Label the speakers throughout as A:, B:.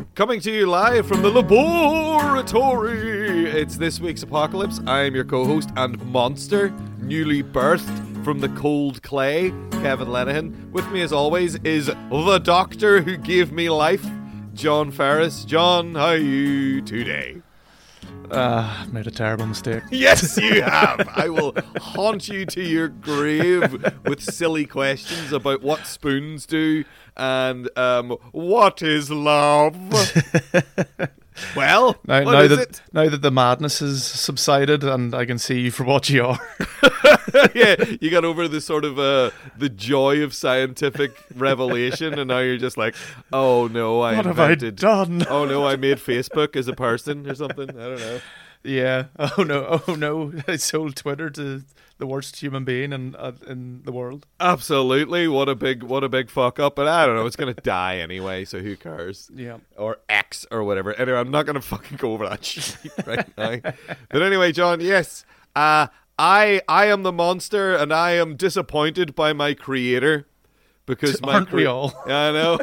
A: Coming to you live from the laboratory. It's this week's Apocalypse. I am your co-host and monster, newly birthed from the cold clay, Kevin Lenihan. With me as always is the doctor who gave me life, John Ferris. John, how are you today?
B: Made a terrible mistake.
A: Yes, you have. I will haunt you to your grave with silly questions about what spoons do and what is love. Well,
B: now that the madness has subsided and I can see you for what you are.
A: Yeah, you got over the sort of the joy of scientific revelation, and now you're just like, oh no,
B: what have I done?
A: Oh no, I made Facebook as a person or something. I don't know.
B: Yeah. Oh no, I sold Twitter to the worst human being in the world.
A: Absolutely, what a big fuck up. But I don't know, it's gonna die anyway, so who cares?
B: Yeah.
A: Or X or whatever. Anyway, I'm not gonna fucking go over that shit right now. But anyway, John, yes, I am the monster, and I am disappointed by my creator because
B: aren't we all?
A: Yeah, I know.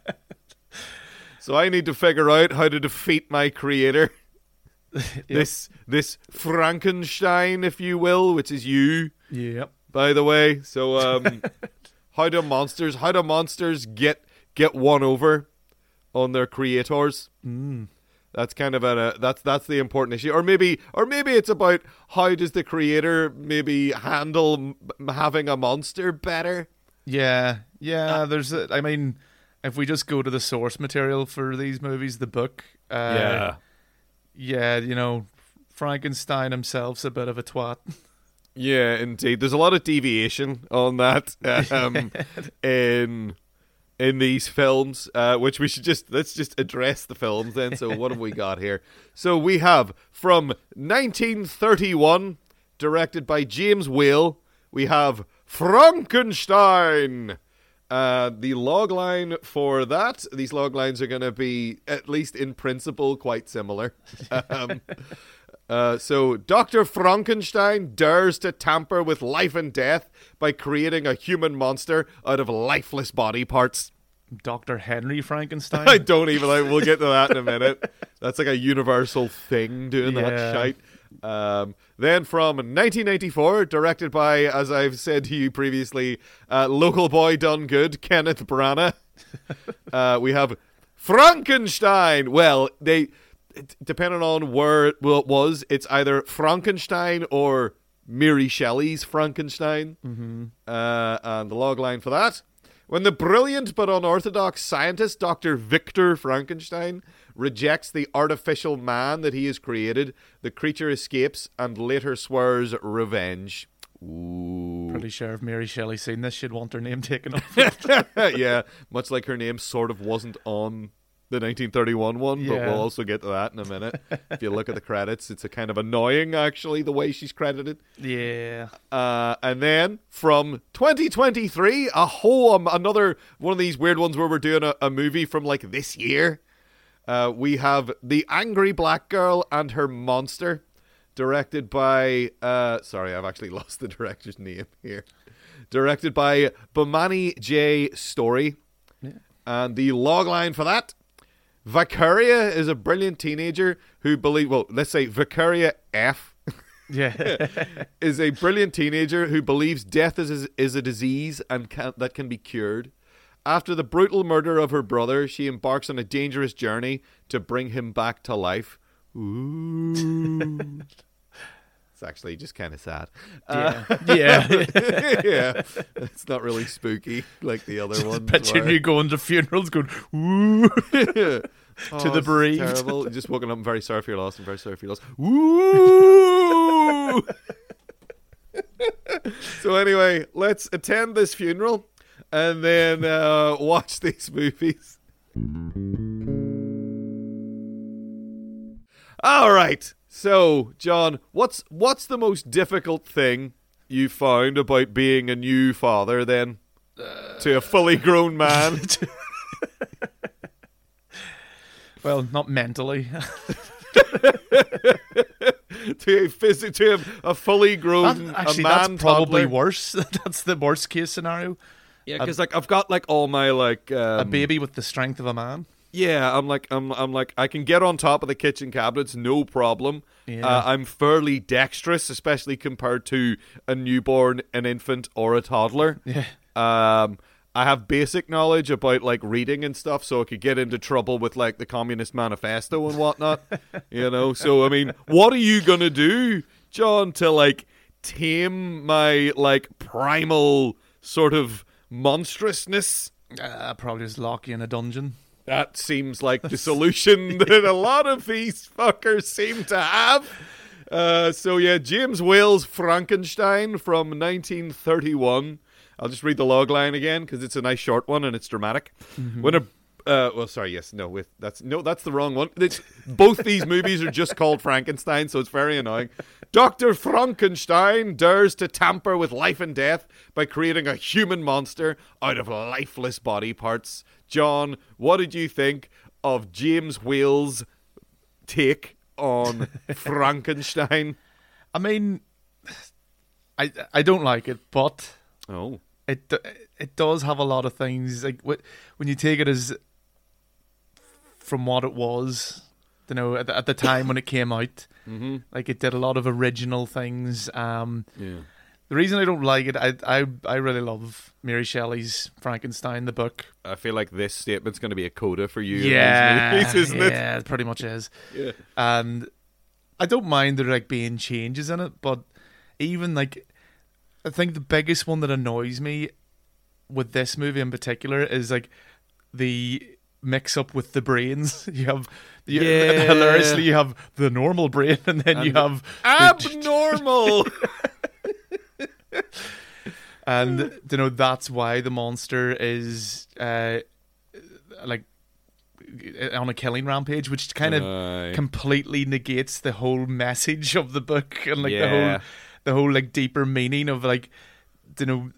A: So I need to figure out how to defeat my creator. Yep. This Frankenstein, if you will, which is you.
B: Yep.
A: By the way, so how do monsters get one over on their creators? That's kind of that's the important issue, or maybe it's about how does the creator maybe handle having a monster better?
B: Yeah. I mean, if we just go to the source material for these movies, the book. Yeah, you know, Frankenstein himself's a bit of a twat.
A: Yeah, indeed. There's a lot of deviation on that in these films, which let's just address the films then. So what have we got here? So we have from 1931, directed by James Whale, we have Frankenstein. The logline for that, these loglines are going to be, at least in principle, quite similar. So Dr. Frankenstein dares to tamper with life and death by creating a human monster out of lifeless body parts.
B: Dr. Henry Frankenstein?
A: I don't even, we'll get to that in a minute. That's like a universal thing doing that shite. Then from 1994, directed by, as I've said to you previously, local boy done good, Kenneth Branagh. We have Frankenstein. Well, depending on where it was, it's either Frankenstein or Mary Shelley's Frankenstein. Mm-hmm. And the logline for that: when the brilliant but unorthodox scientist Dr. Victor Frankenstein rejects the artificial man that he has created, the creature escapes and later swears revenge. Ooh.
B: Pretty sure if Mary Shelley seen this, she'd want her name taken off.
A: Yeah, much like her name sort of wasn't on the 1931 one, but we'll also get to that in a minute. If you look at the credits, it's a kind of annoying, actually, the way she's credited.
B: Yeah.
A: And then from 2023, another one of these weird ones where we're doing a movie from like this year. We have The Angry Black Girl and Her Monster, directed by sorry, I've actually lost the director's name here. Directed by Bomani J. Story. Yeah. And the logline for that: Vicaria is a brilliant teenager who let's say Vicaria F.
B: Yeah.
A: is a brilliant teenager who believes death is a disease and that can be cured. After the brutal murder of her brother, she embarks on a dangerous journey to bring him back to life. Ooh. It's actually just kind of sad.
B: Yeah.
A: Yeah. It's not really spooky like the other ones.
B: Picturing you going to funerals going, ooh. To the bereaved.
A: Terrible. You're just woken up, I'm very sorry for your loss. I'm very sorry for your loss. Ooh. So anyway, let's attend this funeral and then watch these movies. All right. So, John, what's the most difficult thing you found about being a new father then to a fully grown man?
B: Well, not mentally.
A: to a fully grown
B: that's
A: man
B: probably
A: toddler.
B: worse. That's the worst case scenario.
A: Yeah, because I've got all my
B: a baby with the strength of a man.
A: Yeah, I'm like, I can get on top of the kitchen cabinets, no problem.
B: Yeah.
A: I'm fairly dexterous, especially compared to a newborn, an infant, or a toddler.
B: Yeah.
A: I have basic knowledge about like reading and stuff, so I could get into trouble with like the Communist Manifesto and whatnot. So I mean, what are you gonna do, John, to like tame my like primal sort of monstrousness?
B: Probably just lock you in a dungeon.
A: That seems like the solution that a lot of these fuckers seem to have. So yeah, James Whale's Frankenstein from 1931. I'll just read the log line again because it's a nice short one and it's dramatic.
B: Mm-hmm.
A: That's the wrong one. Both these movies are just called Frankenstein, so it's very annoying. Dr. Frankenstein dares to tamper with life and death by creating a human monster out of lifeless body parts. John, what did you think of James Whale's take on Frankenstein?
B: I mean, I don't like it, but it does have a lot of things. Like when you take it as from what it was, at the time when it came out, like it did a lot of original things. The reason I don't like it, I really love Mary Shelley's Frankenstein, the book.
A: I feel like this statement's going to be a coda for you.
B: Yeah,
A: in these movies, isn't it?
B: Yeah, it pretty much is.
A: Yeah.
B: And I don't mind there like being changes in it, but even like, I think the biggest one that annoys me with this movie in particular is like the mix up with the brains. Hilariously, you have the normal brain, and then you have
A: abnormal.
B: And that's why the monster is like on a killing rampage, which kind of completely negates the whole message of the book and like the whole like deeper meaning of like the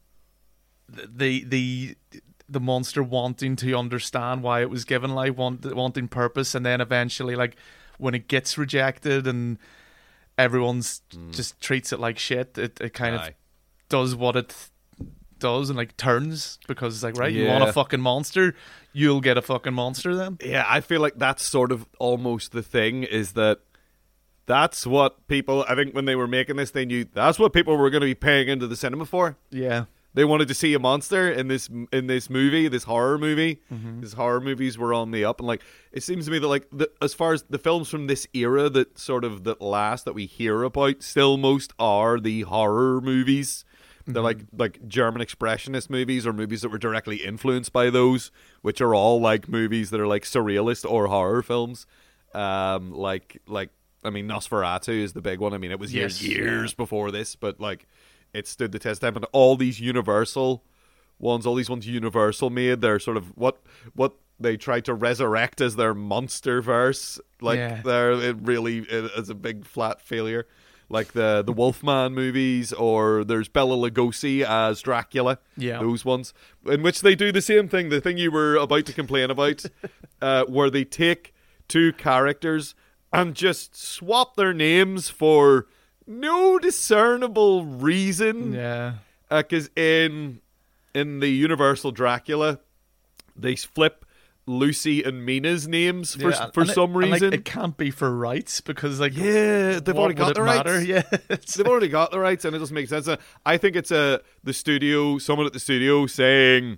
B: monster wanting to understand why it was given life, wanting purpose, and then eventually like when it gets rejected and everyone's just treats it like shit, it kind of does what it does and like turns, because it's like, right, you want a fucking monster, you'll get a fucking monster then.
A: Yeah, I feel like that's sort of almost the thing, is that that's what people, I think when they were making this, they knew that's what people were going to be paying into the cinema for.
B: Yeah.
A: They wanted to see a monster in this movie, this horror movie. These horror movies were on the up, and like it seems to me that like as far as the films from this era that last that we hear about, still most are the horror movies. They're like German expressionist movies, or movies that were directly influenced by those, which are all like movies that are like surrealist or horror films. I mean, Nosferatu is the big one. I mean, it was years before this, but like it stood the test of time. And all these Universal ones, Universal made, they're sort of what they tried to resurrect as their monster verse. It really is a big flat failure. Like the Wolfman movies, or there's Bela Lugosi as Dracula. Yeah, those ones in which they do the same thing. The thing you were about to complain about, where they take two characters and just swap their names for no discernible reason.
B: Yeah,
A: because in the Universal Dracula, they flip Lucy and Mina's names for some reason.
B: Like, it can't be for rights, because like
A: they've already got the rights.
B: Yeah,
A: they've already got the rights, and it doesn't make sense. I think it's someone at the studio saying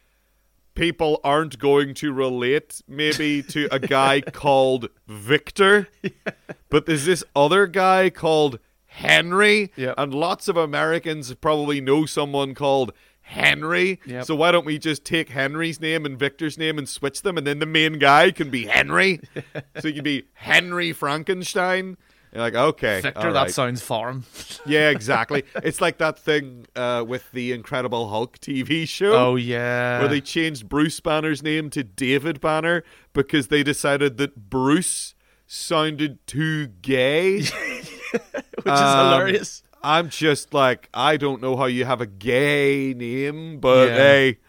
A: people aren't going to relate maybe to a guy called Victor, but there's this other guy called Henry, and lots of Americans probably know someone called Henry. So why don't we just take Henry's name and Victor's name and switch them, and then the main guy can be Henry. So you can be Henry Frankenstein. You're like, okay,
B: Victor, that sounds foreign.
A: Yeah, exactly. It's like that thing with the Incredible Hulk TV show.
B: Oh yeah,
A: where they changed Bruce Banner's name to David Banner because they decided that Bruce sounded too gay.
B: Which is hilarious.
A: I'm just like, I don't know how you have a gay name, but hey,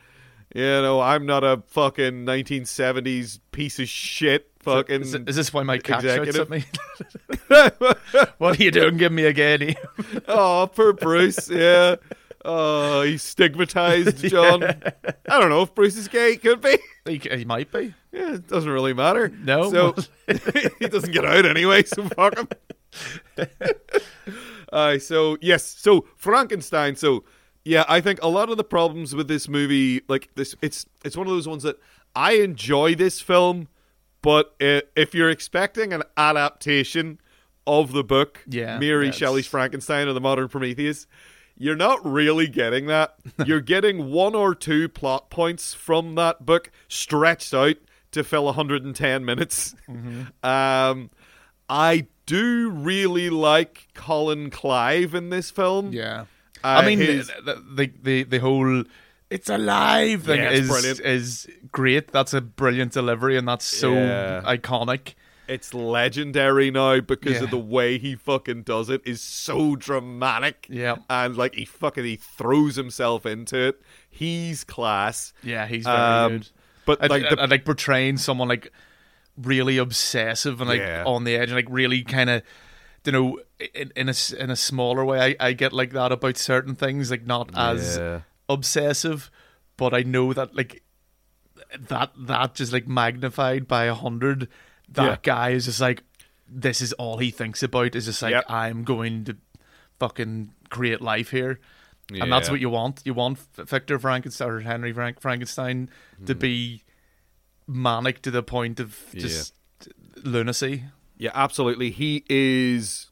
A: I'm not a fucking 1970s piece of shit fucking
B: Is this why my cat shouts at me? What are you doing? Give me a gay name.
A: Oh, poor Bruce, yeah. Oh, he's stigmatized, John. I don't know if Bruce is gay. Could be.
B: He might be.
A: Yeah, it doesn't really matter.
B: No.
A: So he doesn't get out anyway, so fuck him. So Frankenstein. So yeah, I think a lot of the problems with this movie, like this, it's one of those ones that I enjoy this film, but if you're expecting an adaptation of the book, Mary Shelley's Frankenstein or the Modern Prometheus, you're not really getting that. You're getting one or two plot points from that book stretched out to fill 110 minutes. Mm-hmm. I do really like Colin Clive in this film.
B: Yeah. I mean, the whole "it's alive" thing is great. That's a brilliant delivery, and that's so iconic.
A: It's legendary now because of the way he fucking does it is so dramatic.
B: Yeah.
A: And like he throws himself into it. He's class.
B: Yeah, he's very good.
A: But
B: like portraying someone like really obsessive and like on the edge and like really kind of, you know, in a smaller way. I get like that about certain things, like not as obsessive, but I know that like that just like magnified by 100. That guy is just like, this is all he thinks about, is just like, I'm going to fucking create life here. Yeah. And that's what you want. You want Victor Frankenstein or Henry Frankenstein to be manic to the point of just lunacy.
A: Yeah, absolutely. He is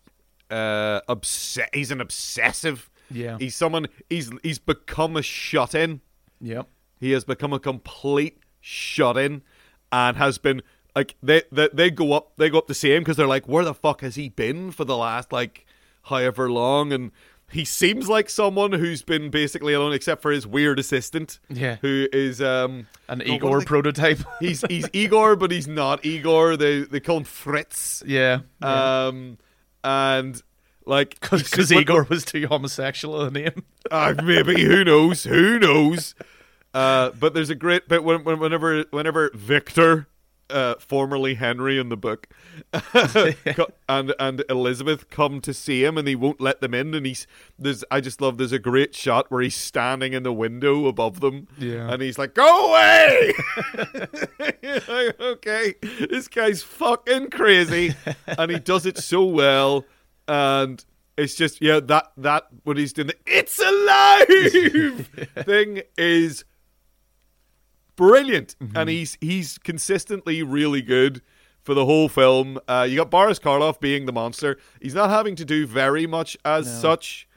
A: he's an obsessive.
B: Yeah.
A: He's someone, he's become a shut-in.
B: Yep.
A: He has become a complete shut-in and has been... Like they go up to see him because they're like, where the fuck has he been for the last like however long? And he seems like someone who's been basically alone, except for his weird assistant, who is an
B: Igor prototype.
A: He's Igor, but he's not Igor. They call him Fritz.
B: Yeah.
A: And like
B: because Igor was too homosexual a name.
A: Maybe who knows? But there's a great bit whenever Victor. Formerly Henry in the book, and Elizabeth come to see him, and he won't let them in. And there's a great shot where he's standing in the window above them, and he's like, "Go away!" Like, okay, this guy's fucking crazy, and he does it so well, and it's just that what he's doing, the "it's alive" thing is. Brilliant, and he's consistently really good for the whole film. You got Boris Karloff being the monster. He's not having to do very much as such.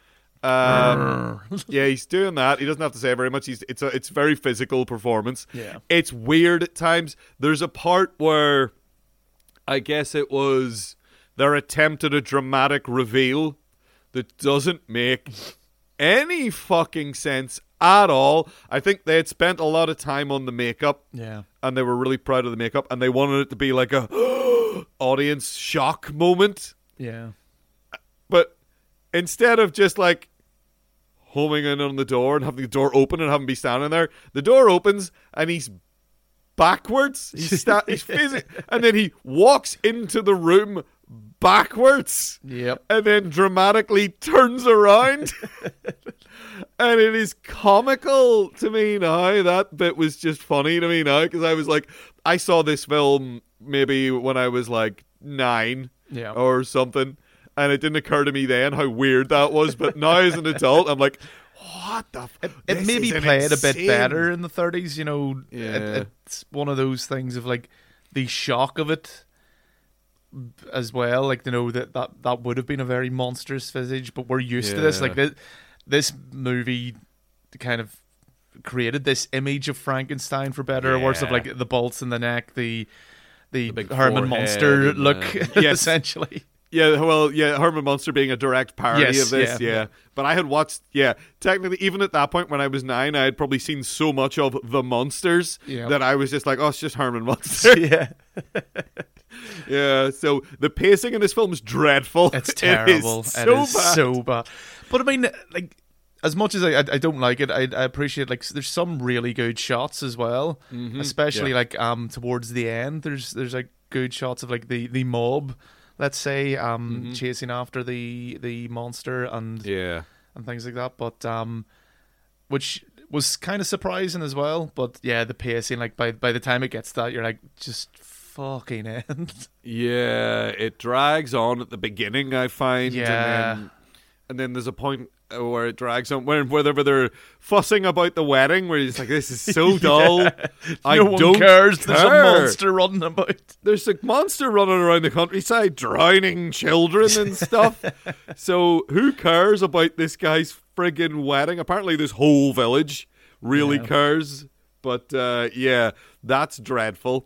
A: He's doing that. He doesn't have to say very much. It's very physical performance.
B: Yeah,
A: it's weird at times. There's a part where I guess it was their attempt at a dramatic reveal that doesn't make any fucking sense at all. I think they had spent a lot of time on the makeup, and they were really proud of the makeup, and they wanted it to be like a audience shock moment.
B: Yeah,
A: but instead of just like homing in on the door and having the door open and having be standing there, the door opens and he's backwards. He's facing, and then he walks into the room backwards.
B: Yep,
A: and then dramatically turns around. And it is comical to me now. That bit was just funny to me now because I was like, I saw this film maybe when I was like 9 or something, and it didn't occur to me then how weird that was. But now as an adult, I'm like, what the fuck?
B: It maybe played a bit better in the 30s, you know. It's one of those things of like the shock of it as well. Like, you know, that would have been a very monstrous visage, but we're used to this. Like, this movie kind of created this image of Frankenstein, for better or worse, of like the bolts in the neck, the Herman Munster look, essentially.
A: Yeah, well, Herman Munster being a direct parody of this, But I had watched, technically, even at that point when I was 9, I had probably seen so much of The Munsters that I was just like, oh, it's just Herman Munster. Yeah, so the pacing in this film is dreadful.
B: It's terrible. It is so bad. But I mean, like, as much as I don't like it, I appreciate, like, there's some really good shots as well. Especially like towards the end, there's like good shots of like the mob, let's say, chasing after the monster and things like that. But which was kind of surprising as well. But yeah, the pacing, like by the time it gets that, you're like, just fucking end.
A: Yeah, it drags on at the beginning, I find.
B: Yeah.
A: And then there's a point where it drags on, whenever they're fussing about the wedding, where it's like, this is so dull.
B: No one cares. There's a monster running about.
A: There's a monster running around the countryside, drowning children and stuff. So who cares about this guy's friggin' wedding? Apparently this whole village really cares. But yeah, that's dreadful.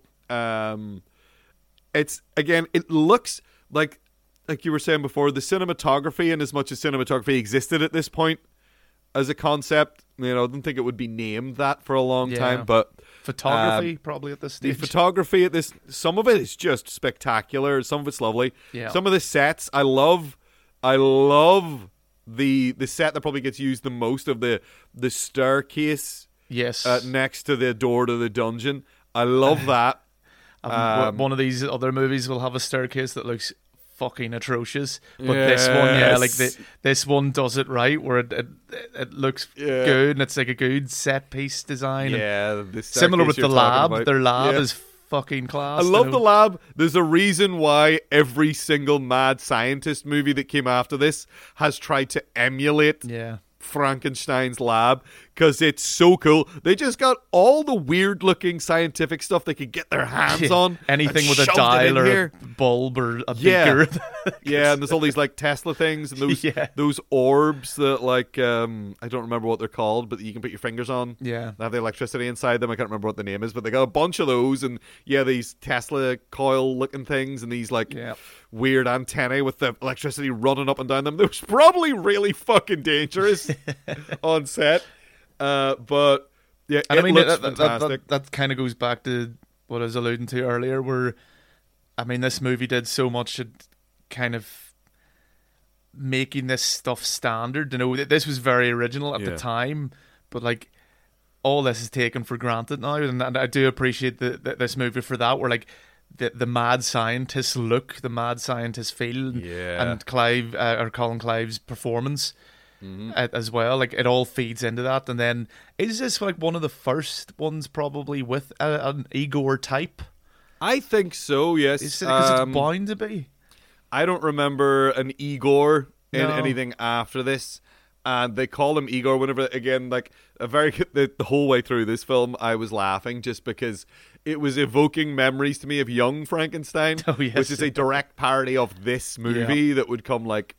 A: It's, again, it looks like you were saying before, the cinematography, and as much as cinematography existed at this point as a concept, I don't think it would be named that for a long time, but
B: photography probably at this stage.
A: The photography at this, some of it is just spectacular, some of it's lovely.
B: Yeah.
A: Some of the sets, I love the set that probably gets used the most, of the staircase next to the door to the dungeon. I love that.
B: One of these other movies will have a staircase that looks fucking atrocious, but this one, this one does it right, where it looks good, and it's like a good set piece design.
A: Yeah,
B: similar with the lab. Their lab is fucking class.
A: I love the lab. There's a reason why every single mad scientist movie that came after this has tried to emulate Frankenstein's lab, because it's so cool. They just got all the weird looking scientific stuff they could get their hands on.
B: Anything with a dial or a bulb or a beaker.
A: And there's all these like Tesla things, and those orbs that, like, I don't remember what they're called, but you can put your fingers on.
B: Yeah.
A: They have the electricity inside them. I can't remember what the name is, but they got a bunch of those, and these Tesla coil looking things, and these like weird antennae with the electricity running up and down them. They was probably really fucking dangerous on set. But yeah, and it looks fantastic.
B: That kind of goes back to what I was alluding to earlier, where, I mean, this movie did so much at kind of making this stuff standard. This was very original at the time, but like, all this is taken for granted now, and I do appreciate this movie for that, where like the mad scientist look, the mad scientist feel, and Colin Clive's performance. As well, like, it all feeds into that. And then, is this like one of the first ones probably with an Igor type?
A: I think so, yes.
B: Because it's bound to be.
A: I don't remember an Igor in anything after this, and they call him Igor whenever, again, like, the whole way through this film I was laughing just because it was evoking memories to me of Young Frankenstein, which is a direct parody of this movie that would come like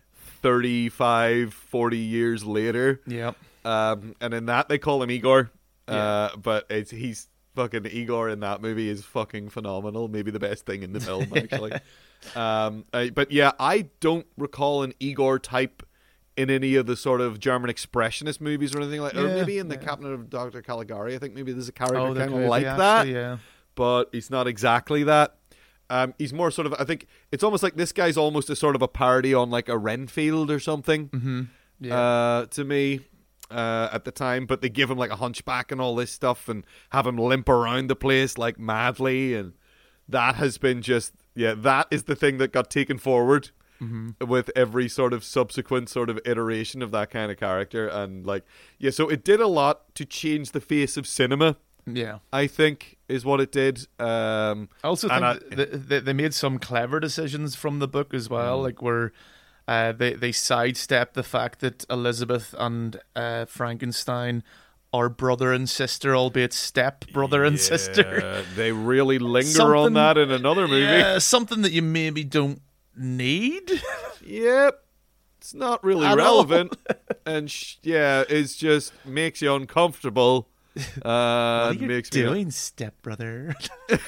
A: 35-40 years later. And in that they call him Igor, but he's fucking Igor in that movie is fucking phenomenal, maybe the best thing in the film actually. But yeah, I don't recall an Igor type in any of the sort of German expressionist movies or anything like that. Or maybe in the Cabinet of Dr. Caligari, I think maybe there's a character kind of like that, but he's not exactly that. He's more sort of, I think it's almost like this guy's almost a sort of a parody on like a Renfield or something, to me, at the time. But they give him like a hunchback and all this stuff and have him limp around the place like madly. And that has been just, that is the thing that got taken forward with every sort of subsequent sort of iteration of that kind of character. And like, so it did a lot to change the face of cinema. I think is what it did.
B: I also think they made some clever decisions from the book as well, like where they sidestep the fact that Elizabeth and Frankenstein are brother and sister, albeit step brother and sister.
A: They really linger on that in another movie.
B: Yeah, something that you maybe don't need.
A: It's not really relevant, and it just makes you uncomfortable.
B: What are you doing, stepbrother?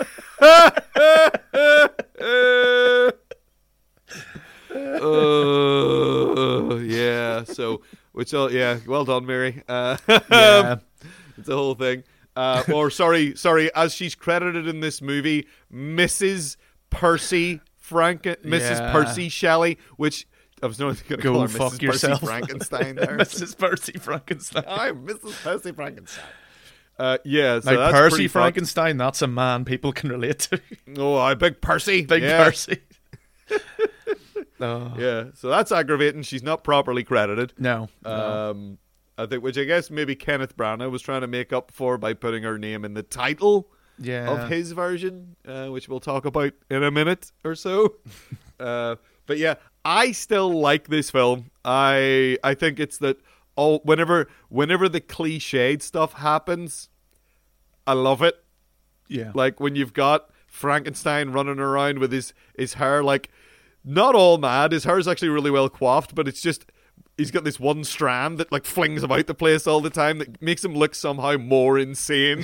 A: So well done, Mary. It's a whole thing. Or sorry, as she's credited in this movie, Mrs. Percy Percy Shelley, which I was not going to call her Mrs.
B: yourself.
A: Percy Frankenstein there.
B: Mrs. Percy Frankenstein.
A: I'm Mrs. Percy Frankenstein. So
B: like
A: that's
B: Percy Frankenstein, that's a man people can relate to.
A: Big Percy.
B: Percy.
A: So that's aggravating. She's not properly credited.
B: No.
A: I think, which I guess maybe Kenneth Branagh was trying to make up for by putting her name in the title of his version, which we'll talk about in a minute or so. But yeah, I still like this film. I think it's that whenever the cliched stuff happens, I love it.
B: Yeah.
A: Like when you've got Frankenstein running around with his hair, like, not all mad. His hair's actually really well coiffed, but it's just, he's got this one strand that like flings about the place all the time that makes him look somehow more insane.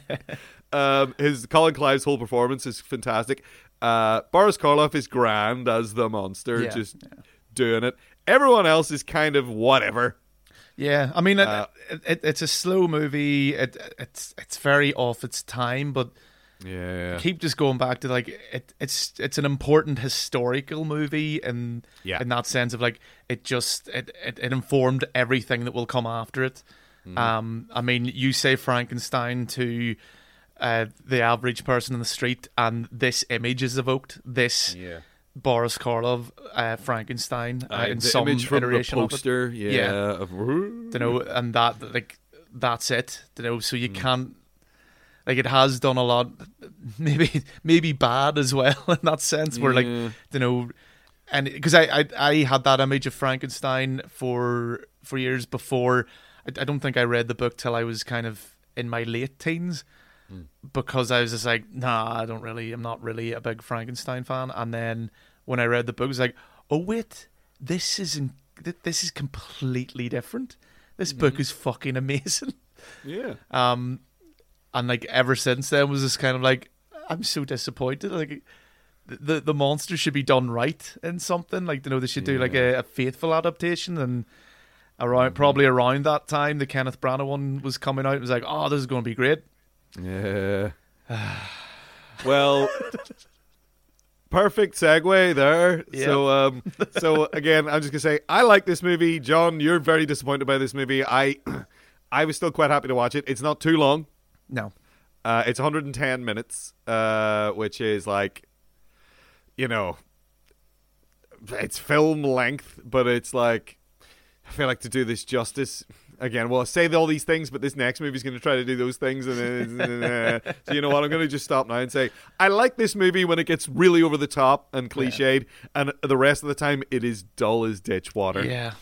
A: His Colin Clive's whole performance is fantastic. Boris Karloff is grand as the monster, doing it. Everyone else is kind of whatever.
B: Yeah, I mean, it's a slow movie. It's very off its time, but keep just going back to like it's an important historical movie, and in that sense of like it informed everything that will come after it. I mean, you say Frankenstein to the average person in the street, and this image is evoked. This Boris Karloff Frankenstein in some
A: image from
B: iteration
A: the poster,
B: of it. And that like that's it. So you can't, like, it has done a lot, maybe bad as well in that sense. Where like and because I had that image of Frankenstein for years before. I don't think I read the book till I was kind of in my late teens. Because I was just like, I'm not really a big Frankenstein fan. And then when I read the book, I was like, oh wait, this is completely different. This book is fucking amazing. Yeah. And like ever since then was just kind of like, I'm so disappointed. Like the monster should be done right in something. Like, they should do like a faithful adaptation. And probably around that time, the Kenneth Branagh one was coming out. It was like, oh, this is going to be great.
A: Yeah. Well, perfect segue there. Yep. So again, I'm just gonna say I like this movie. John, you're very disappointed by this movie. I was still quite happy to watch it. It's not too long.
B: No.
A: It's 110 minutes, which is like, it's film length, but it's like, I feel like to do this justice. Again, well, I say all these things, but this next movie is going to try to do those things. And so you know what? I'm going to just stop now and say, I like this movie when it gets really over the top and cliched, and the rest of the time it is dull as ditch water.
B: Yeah.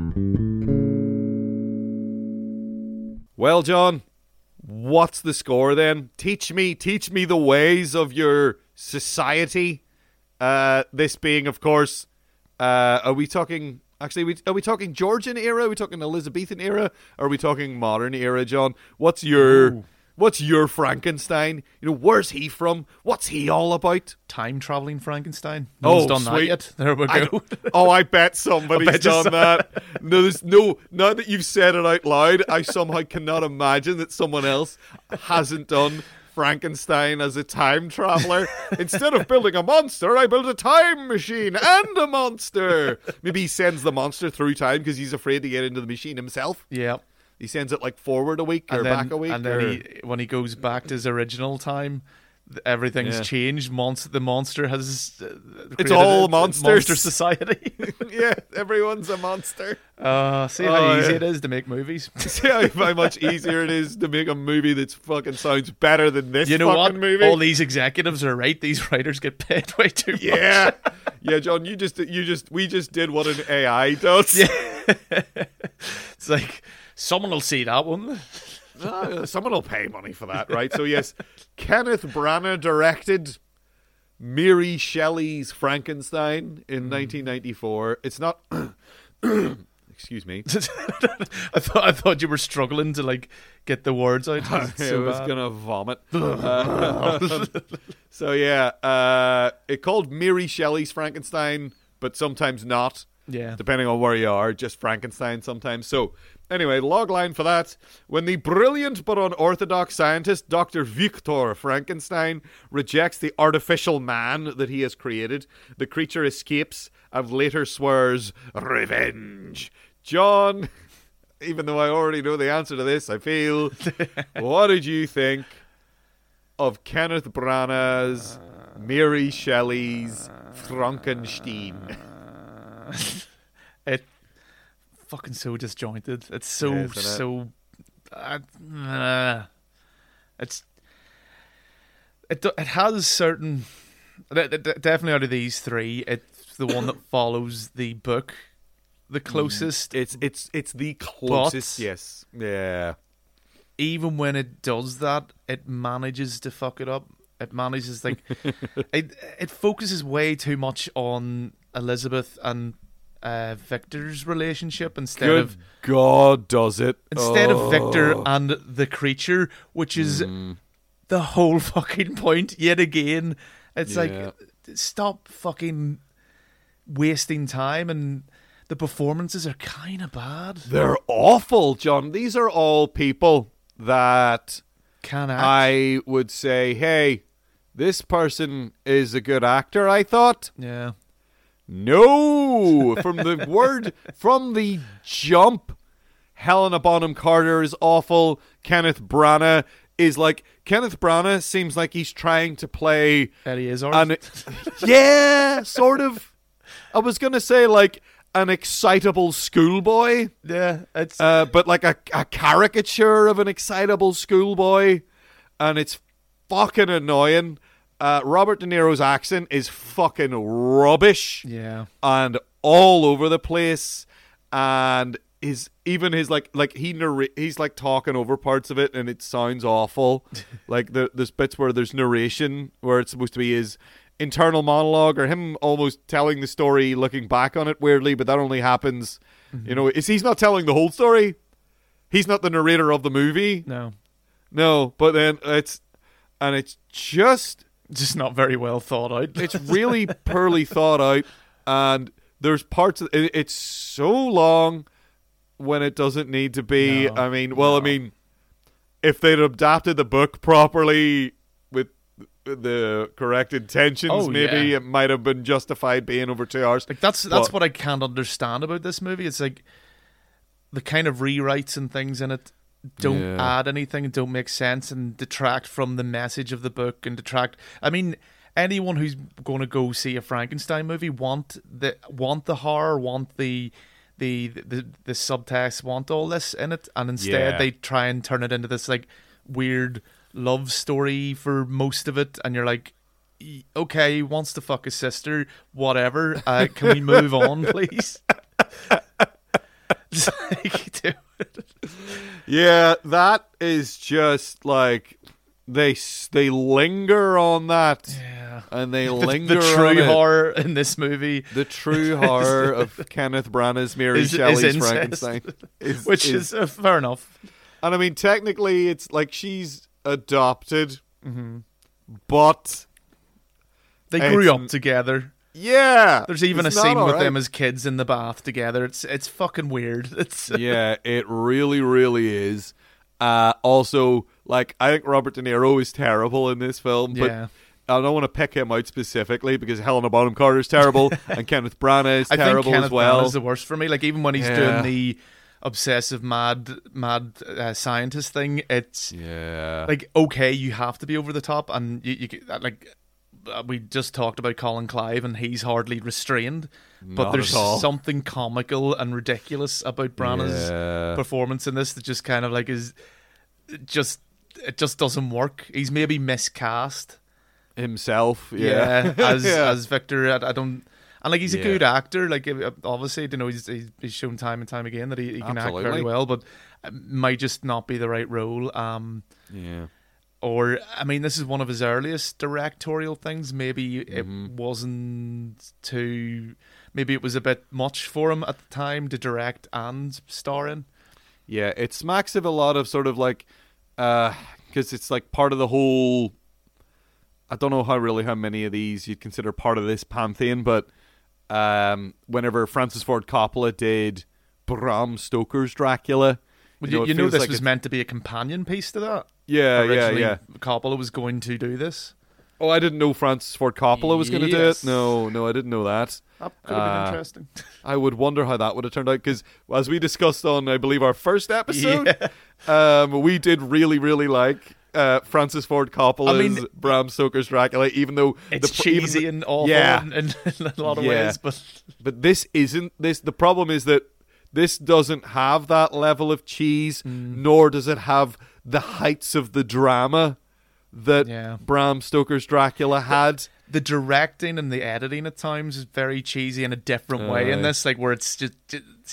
A: Well, John, what's the score then? Teach me the ways of your society. This being, of course, are we talking... Actually, are we talking Georgian era? Are we talking Elizabethan era? Or are we talking modern era, John? What's your Frankenstein? Where's he from? What's he all about?
B: Time traveling Frankenstein. No one's done that yet. There we go.
A: I bet somebody's done that. No. Now that you've said it out loud, I somehow cannot imagine that someone else hasn't done Frankenstein as a time traveler. Instead of building a monster, I built a time machine and a monster. Maybe he sends the monster through time because he's afraid to get into the machine himself.
B: Yeah.
A: He sends it like forward a week or back a week.
B: And then when he goes back to his original time, everything's changed. The monster has
A: it's all monsters.
B: Monster society.
A: Yeah, everyone's a monster.
B: See how easy it is to make movies.
A: See how much easier it is to make a movie that fucking sounds better than this fucking movie.
B: All these executives are right. These writers get paid way too much.
A: Yeah, John, we just did what an AI does.
B: Yeah. It's like, someone will see that one.
A: Someone will pay money for that, right? So yes, Kenneth Branagh directed Mary Shelley's Frankenstein in 1994. It's not... Excuse me.
B: I thought you were struggling to like get the words out.
A: I was gonna vomit. So yeah, it called Mary Shelley's Frankenstein, but sometimes not.
B: Yeah.
A: Depending on where you are, just Frankenstein sometimes. So, anyway, logline for that. When the brilliant but unorthodox scientist Dr. Victor Frankenstein rejects the artificial man that he has created, the creature escapes and later swears revenge. John, even though I already know the answer to this, I feel, what did you think of Kenneth Branagh's Mary Shelley's Frankenstein?
B: fucking so disjointed. It's so it has certain. Definitely out of these three, it's the one that follows the book the closest.
A: It's the closest. Yes. Yeah.
B: Even when it does that, it manages to fuck it up. It manages it focuses way too much on Elizabeth and Victor's relationship instead of
A: God does it
B: of Victor and the creature, which is the whole fucking point. Yet again, it's like, stop fucking wasting time, and the performances are kind of bad.
A: They're awful, John. These are all people that
B: can act.
A: I would say, hey, this person is a good actor, I thought.
B: Yeah.
A: No! From the jump, Helena Bonham Carter is awful. Kenneth Branagh seems like he's trying to play
B: Eddie Izzard.
A: Yeah, sort of. I was going to say like an excitable schoolboy.
B: Yeah, it's
A: but like a caricature of an excitable schoolboy, and it's fucking annoying. Robert De Niro's accent is fucking rubbish.
B: Yeah.
A: And all over the place, and he's like talking over parts of it, and it sounds awful. Like there's bits where there's narration where it's supposed to be his internal monologue or him almost telling the story, looking back on it weirdly, but that only happens, he's not telling the whole story. He's not the narrator of the movie. No, but then it's just
B: not very well thought out.
A: It's really poorly thought out, and there's parts of it's so long when it doesn't need to be. I mean, if they'd adapted the book properly with the correct intentions, maybe it might have been justified being over 2 hours.
B: Like that's what I can't understand about this movie. It's like the kind of rewrites and things in it don't add anything, don't make sense, and detract from the message of the book, and detract. I mean, anyone who's going to go see a Frankenstein movie want the horror, want the subtext, want all this in it, and instead they try and turn it into this like weird love story for most of it, and you're like, okay, he wants to fuck his sister, whatever. Can we move on, please? Just like, dude.
A: Yeah, that is just like they linger on that.
B: Yeah.
A: And they linger
B: the
A: on
B: true horror in this movie.
A: The true horror of Kenneth Branagh's Mary Shelley's Frankenstein.
B: Which is fair enough.
A: And I mean, technically it's like she's adopted, but
B: they grew up together.
A: Yeah,
B: there's even a scene with them as kids in the bath together. It's fucking weird.
A: Yeah, it really, really is. Also, like, I think Robert De Niro is terrible in this film, but I don't want to pick him out specifically because Helena Bonham Carter is terrible and Kenneth Branagh is terrible as well.
B: Branagh is the worst for me. Like, even when he's doing the obsessive mad scientist thing, it's like, okay, you have to be over the top, and you like. We just talked about Colin Clive, and he's hardly restrained. But there's something comical and ridiculous about Branagh's performance in this that just kind of like it just doesn't work. He's maybe miscast
A: himself,
B: as Victor. I don't, and like he's a good actor. Like obviously, he's shown time and time again that he can act very well, but it might just not be the right role. Or, I mean, this is one of his earliest directorial things. Maybe it wasn't too... Maybe it was a bit much for him at the time to direct and star in.
A: Yeah, it smacks of a lot of sort of like... Because it's like part of the whole... I don't know how many of these you'd consider part of this pantheon, but whenever Francis Ford Coppola did Bram Stoker's Dracula...
B: You know this like was meant to be a companion piece to that?
A: Yeah.
B: Coppola was going to do this.
A: Oh, I didn't know Francis Ford Coppola was going to do it. No, I didn't know that.
B: That could have been interesting.
A: I would wonder how that would have turned out, because as we discussed on, I believe, our first episode, we did really, really like Francis Ford Coppola's Bram Stoker's Dracula, even though
B: it's cheesy and awful in a lot of ways. But
A: this isn't. The problem is that This doesn't have that level of cheese, nor does it have the heights of the drama that Bram Stoker's Dracula had.
B: The directing and the editing at times is very cheesy in a different way in this, like where it's just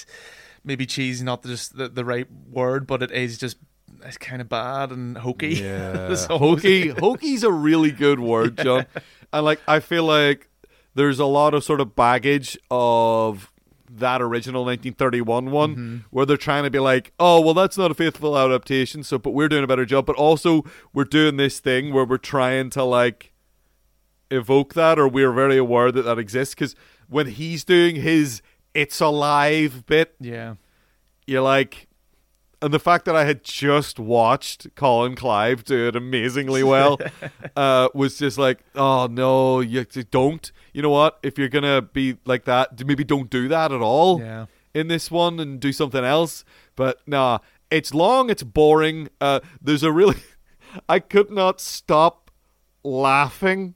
B: maybe cheesy, not just the right word, but it's kind of bad and hokey.
A: Yeah, hokey's a really good word, John. And like I feel like there's a lot of sort of baggage of that original 1931 one where they're trying to be like, oh, well, that's not a faithful adaptation, but we're doing a better job, but also we're doing this thing where we're trying to like evoke that, or we're very aware that exists, because when he's doing his "It's Alive" bit, you're like, and the fact that I had just watched Colin Clive do it amazingly well was just like, oh no, you don't. You know what? If you're gonna be like that, maybe don't do that at all in this one, and do something else. But nah, it's long, it's boring. There's a really, I could not stop laughing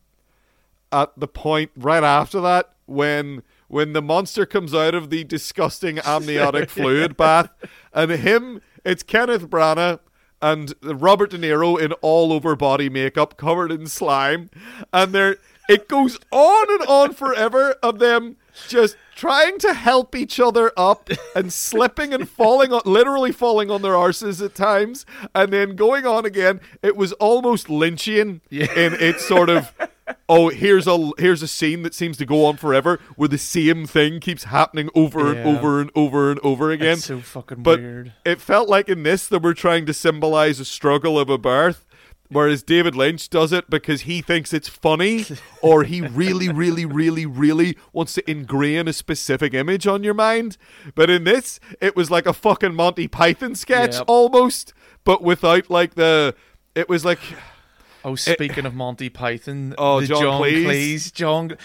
A: at the point right after that when the monster comes out of the disgusting amniotic fluid bath, and it's Kenneth Branagh and Robert De Niro in all over body makeup covered in slime, and it goes on and on forever of them just trying to help each other up and slipping and literally falling on their arses at times, and then going on again. It was almost Lynchian in its sort of, oh, here's a scene that seems to go on forever where the same thing keeps happening over and over and over and over again.
B: It's so fucking weird.
A: It felt like in this they were trying to symbolize a struggle of a birth, whereas David Lynch does it because he thinks it's funny, or he really, really, really, really wants to ingrain a specific image on your mind. But in this, it was like a fucking Monty Python sketch almost, but without like it was like...
B: Oh, speaking of Monty Python,
A: John Cleese.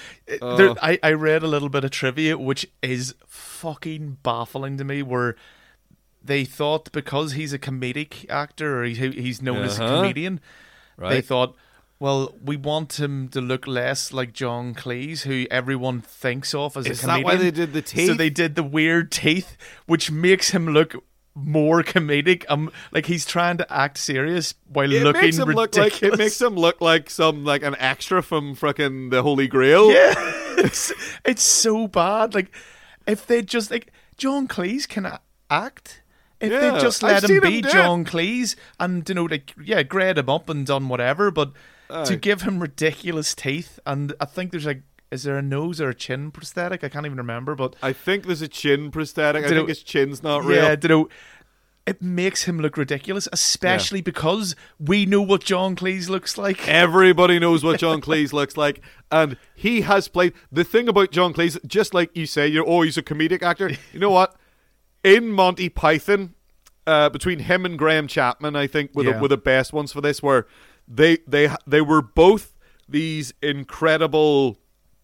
B: I read a little bit of trivia, which is fucking baffling to me, where they thought because he's a comedic actor, or he's known as a comedian, they thought, well, we want him to look less like John Cleese, who everyone thinks of as a comedian.
A: Is that why they did the teeth?
B: So they did the weird teeth, which makes him look more comedic. Like he's trying to act serious while looking ridiculous.
A: It makes him look like an extra from fucking the Holy Grail.
B: Yeah, it's so bad. Like if they just like John Cleese can act. If they just let him be John Cleese and grade him up and done whatever, but to give him ridiculous teeth, and I think there's like, is there a nose or a chin prosthetic? I can't even remember, but
A: I think there's a chin prosthetic. I think his chin's not real.
B: Yeah, it makes him look ridiculous, especially because we know what John Cleese looks like.
A: Everybody knows what John Cleese looks like, and he has played. The thing about John Cleese, just like you say, he's a comedic actor. You know what? In Monty Python, between him and Graham Chapman, I think were the best ones for this, where they were both these incredible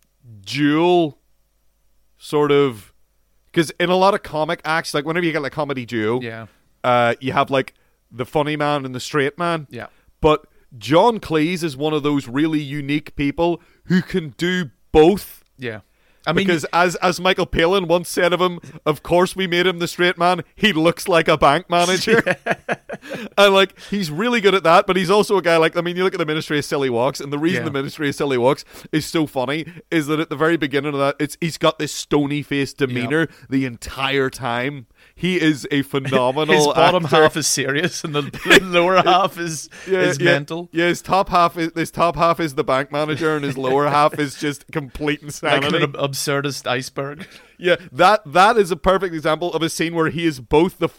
A: dual sort of, because in a lot of comic acts, like whenever you get like comedy duo, you have like the funny man and the straight man.
B: Yeah.
A: But John Cleese is one of those really unique people who can do both.
B: Yeah.
A: Because as Michael Palin once said of him, of course we made him the straight man. He looks like a bank manager. And like, he's really good at that, but he's also a guy like, I mean, you look at the Ministry of Silly Walks, and the reason the Ministry of Silly Walks is so funny is that at the very beginning of that, he's got this stony-faced demeanor the entire time. He is a phenomenal
B: His bottom
A: actor.
B: Half is serious, and the lower half is mental.
A: Yeah, his top half is the bank manager, and his lower half is just complete insanity.
B: Like an absurdist iceberg.
A: Yeah, that is a perfect example of a scene where he is both the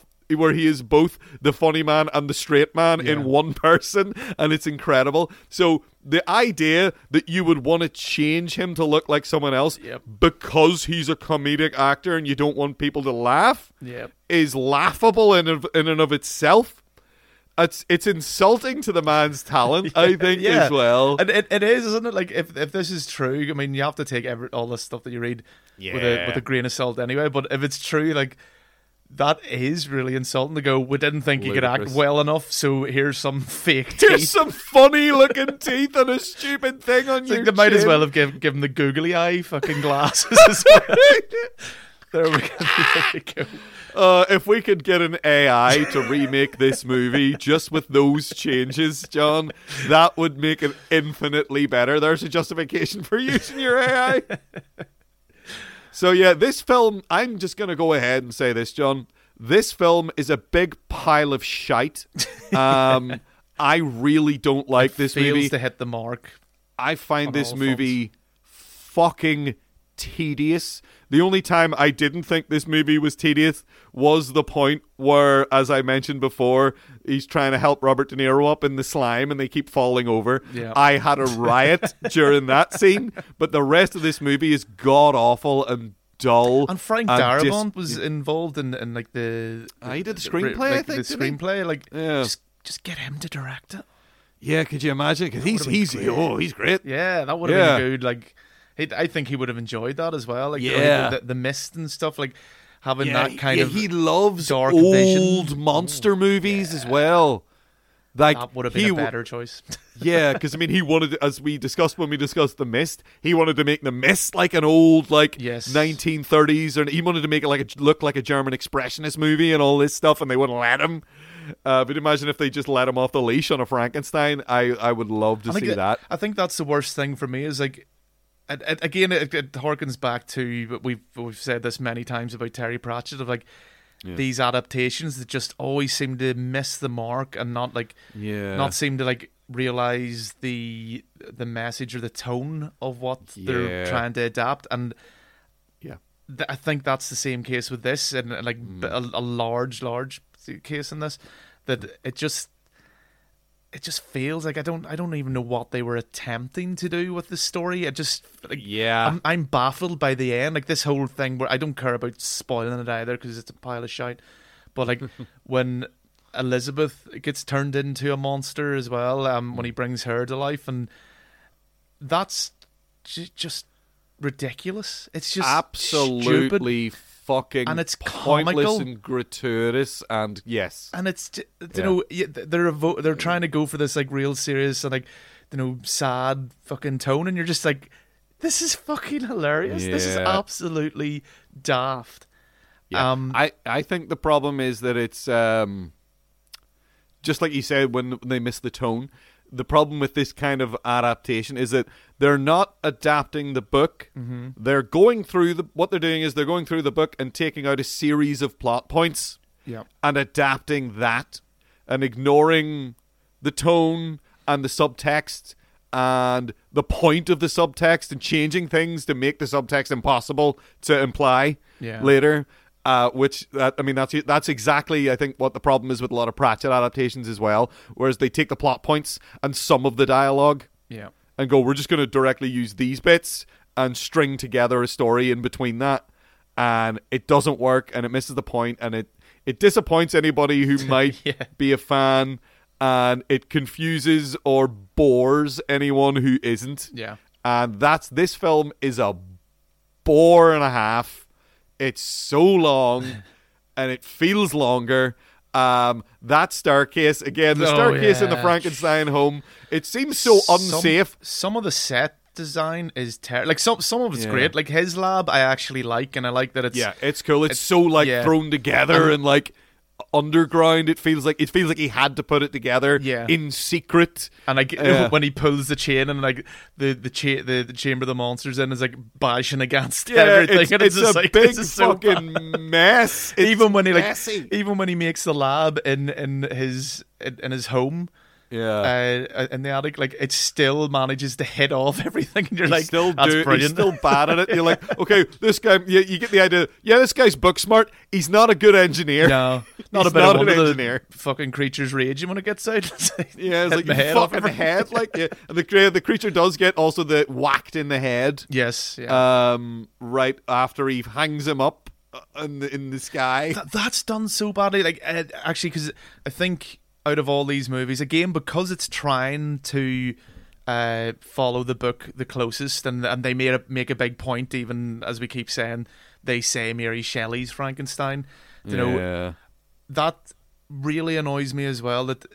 A: funny man and the straight man in one person, and it's incredible. So the idea that you would want to change him to look like someone else because he's a comedic actor and you don't want people to laugh is laughable in and of itself. It's insulting to the man's talent, I think, as well.
B: And it is, isn't it? Like, if this is true, I mean, you have to take all this stuff that you read with a grain of salt anyway, but if it's true, like, that is really insulting to go, we didn't think you could act well enough, so here's some fake teeth.
A: Here's some funny looking teeth and a stupid thing on your chin.
B: They might as well have given the googly eye fucking glasses as well. There we go.
A: If we could get an AI to remake this movie just with those changes, John, that would make it infinitely better. There's a justification for using your AI. So yeah, this film, I'm just going to go ahead and say this, John. This film is a big pile of shite. I really don't like this movie.
B: Fails to hit the mark.
A: I find this movie fucking tedious. The only time I didn't think this movie was tedious was the point where, as I mentioned before, he's trying to help Robert De Niro up in the slime and they keep falling over.
B: Yeah.
A: I had a riot during that scene, but the rest of this movie is god-awful and dull.
B: And Frank Darabont was involved in like the...
A: he did the screenplay, I think,
B: the screenplay. Like,
A: yeah.
B: Just get him to direct it.
A: Yeah, could you imagine? Because he's great.
B: Yeah, that would have been good. Like, I think he would have enjoyed that as well. Like, the mist and stuff, like having that kind of.
A: He loves
B: dark
A: old
B: vision.
A: monster movies as well. Like,
B: that would have been a better choice.
A: Yeah, because I mean, he wanted, as we discussed when we discussed The Mist, he wanted to make The Mist like an old 1930s, or he wanted to make it look like a German expressionist movie and all this stuff, and they wouldn't let him. But imagine if they just let him off the leash on a Frankenstein. I would love to see that.
B: I think that's the worst thing for me is like. Again, it harkens back to, but we've said this many times about Terry Pratchett, of like these adaptations that just always seem to miss the mark and not seem to like realize the message or the tone of what they're trying to adapt. And I think that's the same case with this, and like a large case in this, that it just feels like I don't even know what they were attempting to do with the story. It just I'm baffled by the end. Like this whole thing where I don't care about spoiling it either because it's a pile of shite. But like when Elizabeth gets turned into a monster as well, when he brings her to life, and that's just ridiculous. It's just
A: absolutely
B: stupid.
A: Fucking
B: and it's
A: pointless
B: comical
A: and gratuitous, and and
B: it's they're trying to go for this like real serious and like sad fucking tone, and you're just like, this is fucking hilarious. This is absolutely daft.
A: I think the problem is that it's just like you said when they miss the tone. The problem with this kind of adaptation is that they're not adapting the book.
B: Mm-hmm.
A: They're going through what they're doing is they're going through the book and taking out a series of plot points and adapting that and ignoring the tone and the subtext and the point of the subtext and changing things to make the subtext impossible to imply later. That's exactly, I think, what the problem is with a lot of Pratchett adaptations as well, whereas they take the plot points and some of the dialogue and go, we're just going to directly use these bits and string together a story in between that, and it doesn't work and it misses the point, and it disappoints anybody who might be a fan, and it confuses or bores anyone who isn't. And this film is a bore and a half. It's so long, and it feels longer. That staircase, again, the staircase in the Frankenstein home, it seems so unsafe.
B: Some of the set design is terrible. Like some of it's great. Like his lab, I actually like, and I like that it's
A: it's cool. It's so like thrown together and like underground. It feels like he had to put it together in secret.
B: And like when he pulls the chain and like the chamber of the monsters in is like bashing against everything.
A: It's a like, big fucking mess. It's
B: even when he
A: messy.
B: Even when he makes the lab in his home. In the attic, like it still manages to hit off everything, and you're like, that's brilliant.
A: He's still bad at it. You're like, okay, this guy, you get the idea. Yeah, this guy's book smart. He's not a good engineer.
B: No, not a bit of an engineer. Fucking creature's raging when it gets out.
A: It's like you fucking head, like and the creature does get also the whacked in the head.
B: Yes.
A: Right after he hangs him up in the sky.
B: That's done so badly. Like actually, because I think. Out of all these movies, again, because it's trying to follow the book the closest, and they make a big point, even as we keep saying, they say Mary Shelley's Frankenstein. You know, that really annoys me as well. That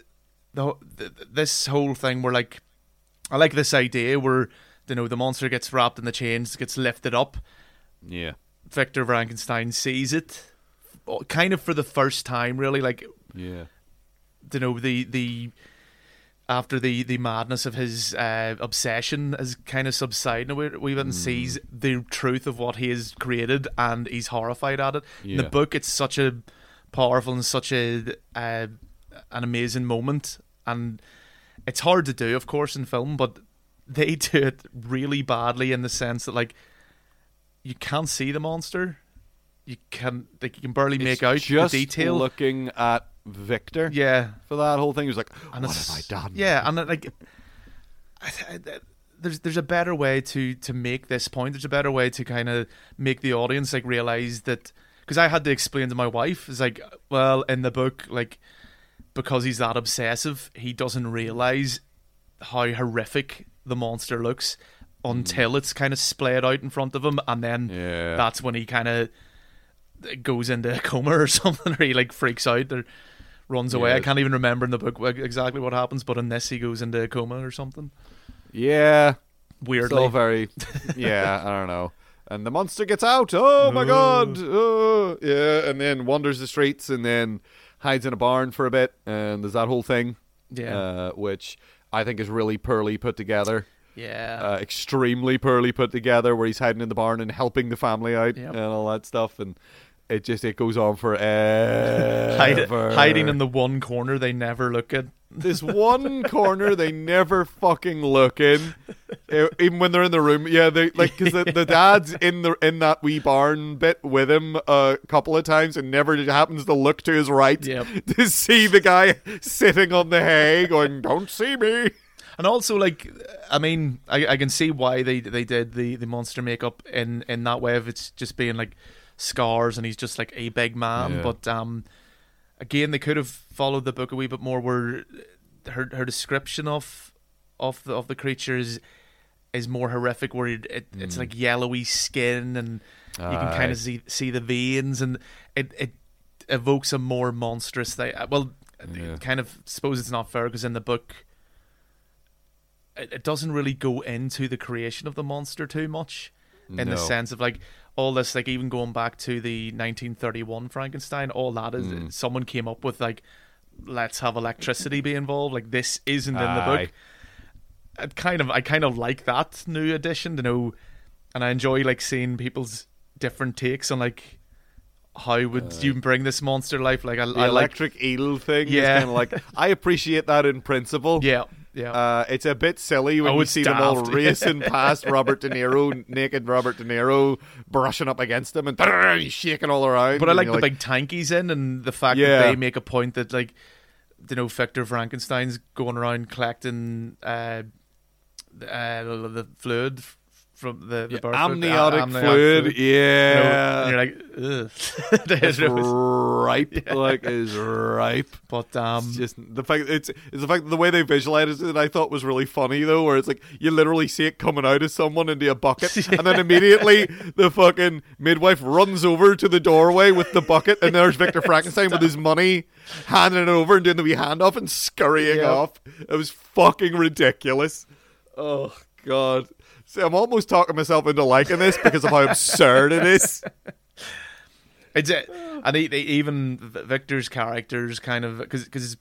B: this whole thing, where like, I like this idea where the monster gets wrapped in the chains, gets lifted up.
A: Yeah.
B: Victor Frankenstein sees it, kind of for the first time, really. Like,
A: yeah,
B: you know, the after the madness of his obsession is kind of subsiding a wee bit, and sees the truth of what he has created, and he's horrified at it.
A: Yeah.
B: In the book, it's such a powerful and such an amazing moment, and it's hard to do, of course, in film, but they do it really badly in the sense that, like, you can't see the monster. You can barely make out the detail.
A: Looking at Victor, for that whole thing, he was like,
B: and
A: "What have I done?"
B: Yeah, and like, there's a better way to make this point. There's a better way to kind of make the audience like realize that, because I had to explain to my wife, it's like, well, in the book, like, because he's that obsessive, he doesn't realize how horrific the monster looks until it's kind of splayed out in front of him, and then that's when he kind of goes into a coma or something, or he like freaks out or runs away. I can't even remember in the book exactly what happens, but in this he goes into a coma or something.
A: Yeah,
B: weirdly.
A: Still very, I don't know. And the monster gets out. Oh my god! Oh, yeah, and then wanders the streets, and then hides in a barn for a bit, and there's that whole thing.
B: Yeah,
A: which I think is really poorly put together.
B: Yeah,
A: extremely poorly put together, where he's hiding in the barn and helping the family out and all that stuff, and it goes on forever.
B: Hiding in the one corner they never look at.
A: This one corner they never fucking look in, even when they're in the room. Yeah, they like, because the dad's in that wee barn bit with him a couple of times, and never happens to look to his right to see the guy sitting on the hay, going, "Don't see me."
B: And also, like, I mean, I can see why they did the monster makeup in that way, if it's just being like scars and he's just like a big man. But again, they could have followed the book a wee bit more, where her description of the creature is more horrific, where it's like yellowy skin, and you can kind of see the veins, and it evokes a more monstrous thing. Well, kind of suppose it's not fair, because in the book it doesn't really go into the creation of the monster too much, in the sense of like all this, like even going back to the 1931 Frankenstein, all that is someone came up with, like, let's have electricity be involved. Like, this isn't in the book. I kind of like that new addition, you know, and I enjoy like seeing people's different takes on like, how would you bring this monster to life? Like, I
A: electric eel thing. Is kind of like, I appreciate that in principle.
B: Yeah.
A: It's a bit silly when you see them all racing past naked Robert De Niro, brushing up against him, and he's shaking all around.
B: But I like the big tank he's in, and the fact that they make a point that, like, you know, Victor Frankenstein's going around collecting the fluid from the birth
A: amniotic fluid. Yeah,
B: you know, and you're like, ugh.
A: It's ripe, like, is ripe.
B: But
A: it's just the fact it's the fact that the way they visualized it, I thought was really funny though, where it's like you literally see it coming out of someone into a bucket, and then immediately the fucking midwife runs over to the doorway with the bucket, and there's Victor Frankenstein with his money, handing it over and doing the wee handoff and scurrying off. It was fucking ridiculous. Oh god. See, I'm almost talking myself into liking this because of how absurd it is.
B: And even Victor's character's kind of, because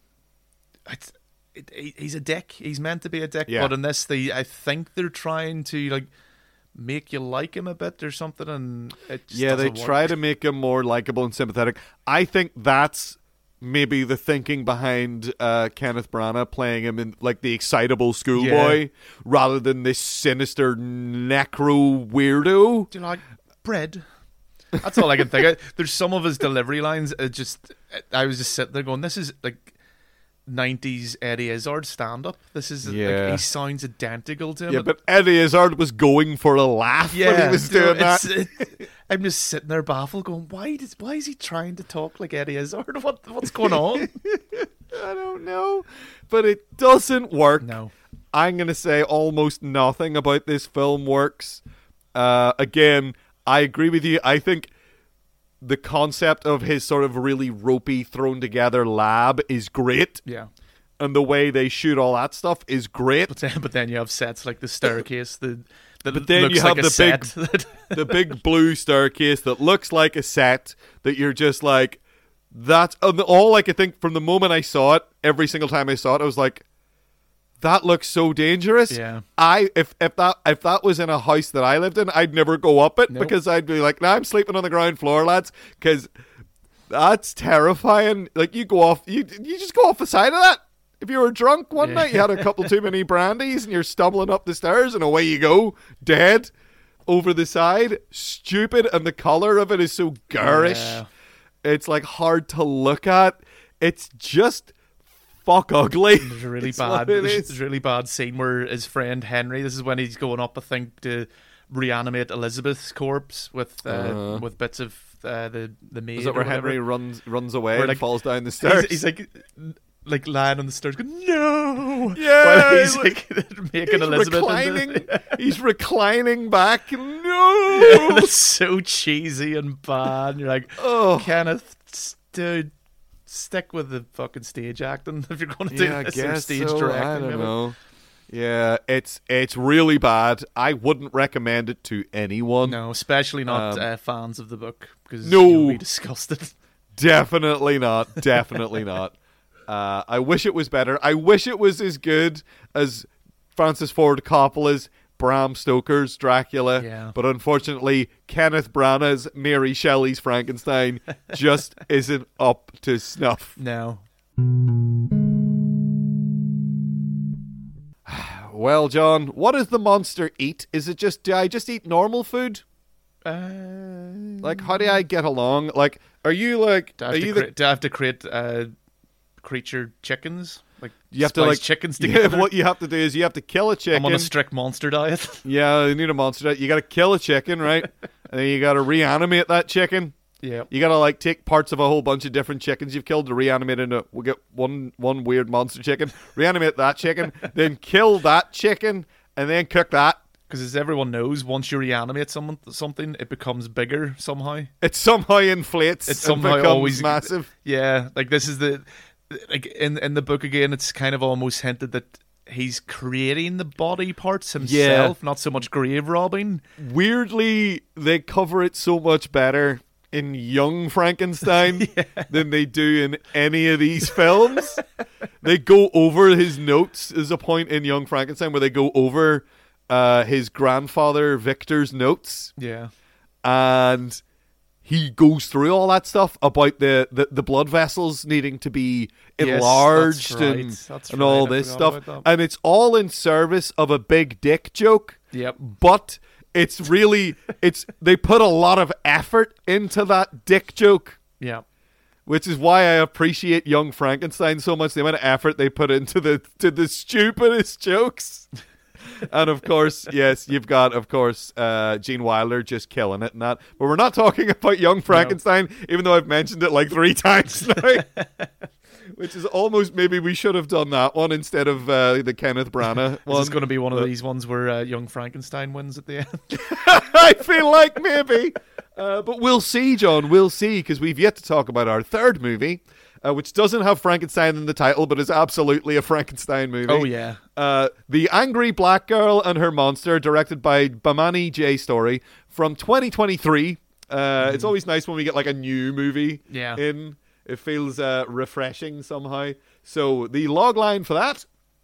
B: he's a dick. He's meant to be a dick, but in this, I think they're trying to like make you like him a bit or something, and it just doesn't work.
A: Try to make him more likable and sympathetic. I think that's maybe the thinking behind Kenneth Branagh playing him in like the excitable schoolboy rather than this sinister necro weirdo.
B: Do you like bread? That's all I can think of. There's some of his delivery lines. I was just sitting there going, "This is like 90s Eddie Izzard stand up. This is like, he sounds identical to him."
A: Yeah, but Eddie Izzard was going for a laugh when he was doing that.
B: I'm just sitting there baffled, going, "Why is he trying to talk like Eddie Izzard? What's going on?"
A: I don't know, but it doesn't work.
B: No,
A: I'm gonna say almost nothing about this film works. Again, I agree with you. I think the concept of his sort of really ropey, thrown together lab is great.
B: Yeah.
A: And the way they shoot all that stuff is great.
B: But then you have sets like the staircase, the
A: But then you have the big blue staircase that looks like a set that you're just like, that's all I could think from the moment I saw it. Every single time I saw it, I was like, that looks so dangerous.
B: Yeah.
A: If that was in a house that I lived in, I'd never go up it because I'd be like, nah, I'm sleeping on the ground floor, lads, because that's terrifying. Like you just go off the side of that. If you were drunk one night, you had a couple too many brandies and you're stumbling up the stairs and away you go, dead, over the side. Stupid, and the colour of it is so garish. Yeah. It's like hard to look at. It's just fuck ugly.
B: There's a really bad scene where his friend Henry, this is when he's going up, I think, to reanimate Elizabeth's corpse with bits of the maid.
A: Is it where Henry runs away and falls down the stairs?
B: He's like lying on the stairs going, no!
A: Yeah!
B: While he's making Elizabeth
A: reclining. He's reclining back. No!
B: And it's so cheesy and bad. And you're like, oh, Kenneth, dude, stick with the fucking stage acting if you're going to do this, or stage directing.
A: I don't know. Yeah, it's really bad. I wouldn't recommend it to anyone.
B: No, especially not fans of the book, because you'll be disgusted.
A: Definitely not. Definitely not. I wish it was better. I wish it was as good as Francis Ford Coppola's Bram Stoker's Dracula, but unfortunately Kenneth Branagh's Mary Shelley's Frankenstein just isn't up to snuff.
B: No.
A: Well, John, what does the monster eat? Is it just, do I just eat normal food? Like, how do I get along? Like, are you like...
B: Do I have to create creature chickens? Like,
A: you have to like
B: chickens together?
A: What you have to do is you have to kill a chicken.
B: I'm on a strict monster diet.
A: Yeah, you need a monster diet. You got to kill a chicken, right? And then you got to reanimate that chicken.
B: Yeah.
A: You got to like take parts of a whole bunch of different chickens you've killed to reanimate into. We'll get one weird monster chicken. Reanimate that chicken, then kill that chicken, and then cook that.
B: Because as everyone knows, once you reanimate something, it becomes bigger somehow.
A: It somehow inflates. It somehow becomes always massive.
B: Yeah, like this is like in the book again. It's kind of almost hinted that he's creating the body parts himself, not so much grave robbing.
A: Weirdly, they cover it so much better in Young Frankenstein than they do in any of these films. They go over his notes. There's a point in Young Frankenstein where they go over his grandfather Victor's notes.
B: Yeah.
A: And he goes through all that stuff about the blood vessels needing to be enlarged and all this stuff. And it's all in service of a big dick joke.
B: Yep.
A: But it's really, they put a lot of effort into that dick joke.
B: Yeah.
A: Which is why I appreciate Young Frankenstein so much, the amount of effort they put into the stupidest jokes. And of course, yes, you've got, of course, Gene Wilder just killing it and that. But we're not talking about Young Frankenstein, even though I've mentioned it like 3 times now. Which is almost, maybe we should have done that one instead of the Kenneth Branagh one.
B: Is this going to be one of these ones where Young Frankenstein wins at the end?
A: I feel like maybe. But we'll see, John. We'll see, because we've yet to talk about our third movie, which doesn't have Frankenstein in the title, but is absolutely a Frankenstein movie.
B: Oh, yeah.
A: The Angry Black Girl and Her Monster, directed by Bamani J. Story, from 2023. It's always nice when we get like a new movie in. It feels refreshing somehow. So the logline for that: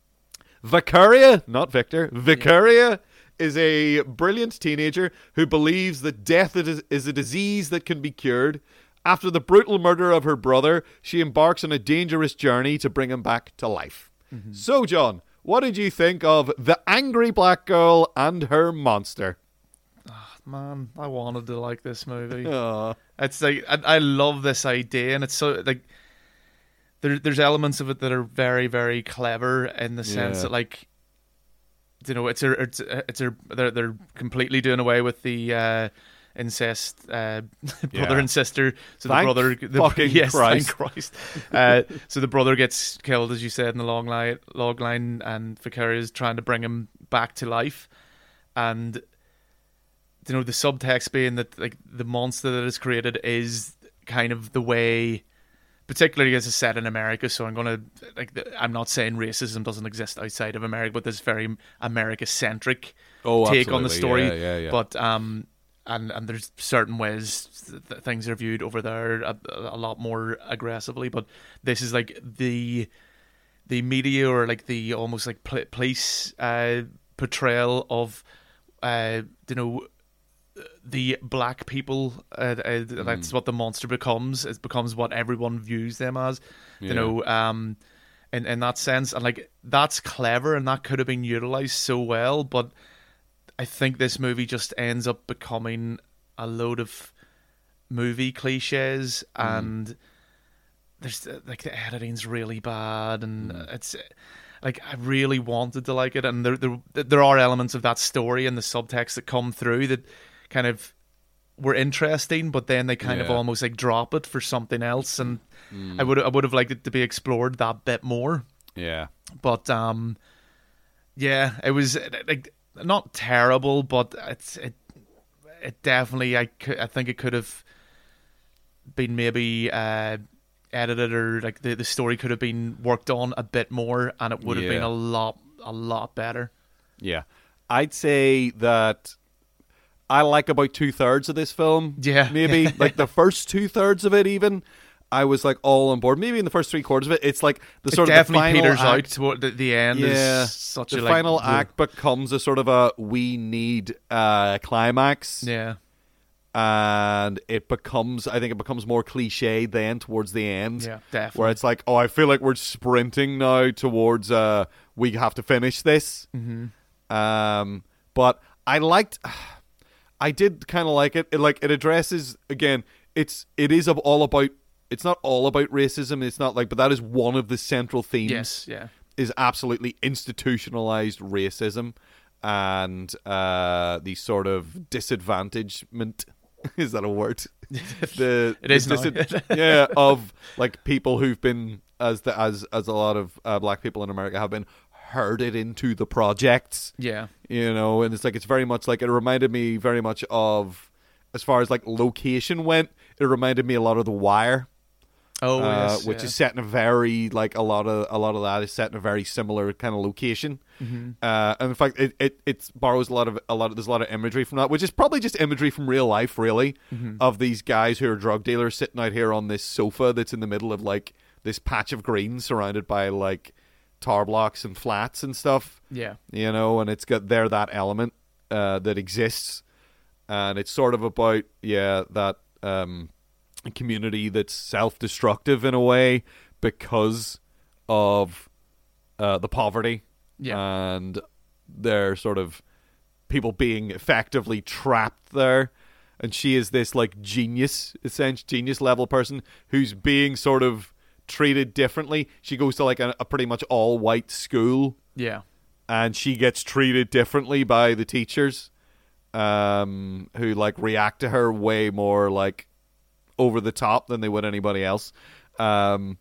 A: Vicaria, not Victor, Vicaria is a brilliant teenager who believes that death is a disease that can be cured. After the brutal murder of her brother, she embarks on a dangerous journey to bring him back to life. Mm-hmm. So, John, what did you think of The Angry Black Girl and Her Monster?
B: Man, I wanted to like this movie. Aww. It's like I love this idea, and it's so like there's elements of it that are very, very clever in the sense that, like, you know, they're completely doing away with the incest brother and sister. So
A: thank
B: the brother,
A: fucking Christ.
B: Thank Christ. So the brother gets killed, as you said, in the log line, and Vicaria is trying to bring him back to life, and you know, the subtext being that like the monster that is created is kind of the way particularly as it's set in America. So I'm not saying racism doesn't exist outside of America, but there's very America-centric take on the story.
A: Yeah.
B: But and there's certain ways that things are viewed over there a lot more aggressively. But this is like the media, or like the almost like police portrayal of the black people. That's what the monster becomes. It becomes what everyone views them as. In that sense, and like that's clever, and that could have been utilized so well. But I think this movie just ends up becoming a load of movie cliches, and there's like the editing's really bad, and it's like I really wanted to like it, and there are elements of that story and the subtext that come through that kind of were interesting, but then they kind of almost like drop it for something else, and I would have liked it to be explored that bit more.
A: Yeah,
B: but it was like not terrible, but it definitely I think it could have been maybe edited, or like the story could have been worked on a bit more, and it would have been a lot better.
A: Yeah, I'd say that I like about 2/3 of this film.
B: Yeah,
A: maybe like the first 2/3 of it. Even I was like all on board. Maybe in the first 3/4 of it, it's like the sort of the final
B: peters
A: act.
B: out toward the end. Is such
A: the
B: a
A: final act becomes a sort of a we need climax.
B: Yeah.
A: And I think it becomes more cliche then towards the end.
B: Yeah, definitely.
A: Where it's like, oh, I feel like we're sprinting now towards we have to finish this.
B: Mm-hmm.
A: But I did kind of like it. It addresses, again, it's not all about racism. It's not like, but that is one of the central themes.
B: Yes, yeah.
A: Is absolutely institutionalized racism and the sort of disadvantagement. Is that a word?
B: It is now.
A: Of like people who've been as a lot of black people in America have been herded into the projects.
B: Yeah,
A: and it's like it's very much like it reminded me very much of, as far as like location went, it reminded me a lot of The Wire.
B: Oh, yes,
A: which is set in a very like a lot of that is set in a very similar kind of location.
B: Mm-hmm.
A: And in fact, it borrows a lot of there's a lot of imagery from that, which is probably just imagery from real life, really, of these guys who are drug dealers sitting out here on this sofa that's in the middle of like this patch of green surrounded by like tar blocks and flats and stuff.
B: Yeah,
A: and it's got that element that exists, and it's sort of about that. A community that's self-destructive in a way because of the poverty and their sort of people being effectively trapped there. And she is this like genius level person who's being sort of treated differently. She goes to like a pretty much all white school, and she gets treated differently by the teachers, who like react to her way more like over the top than they would anybody else.
B: Calling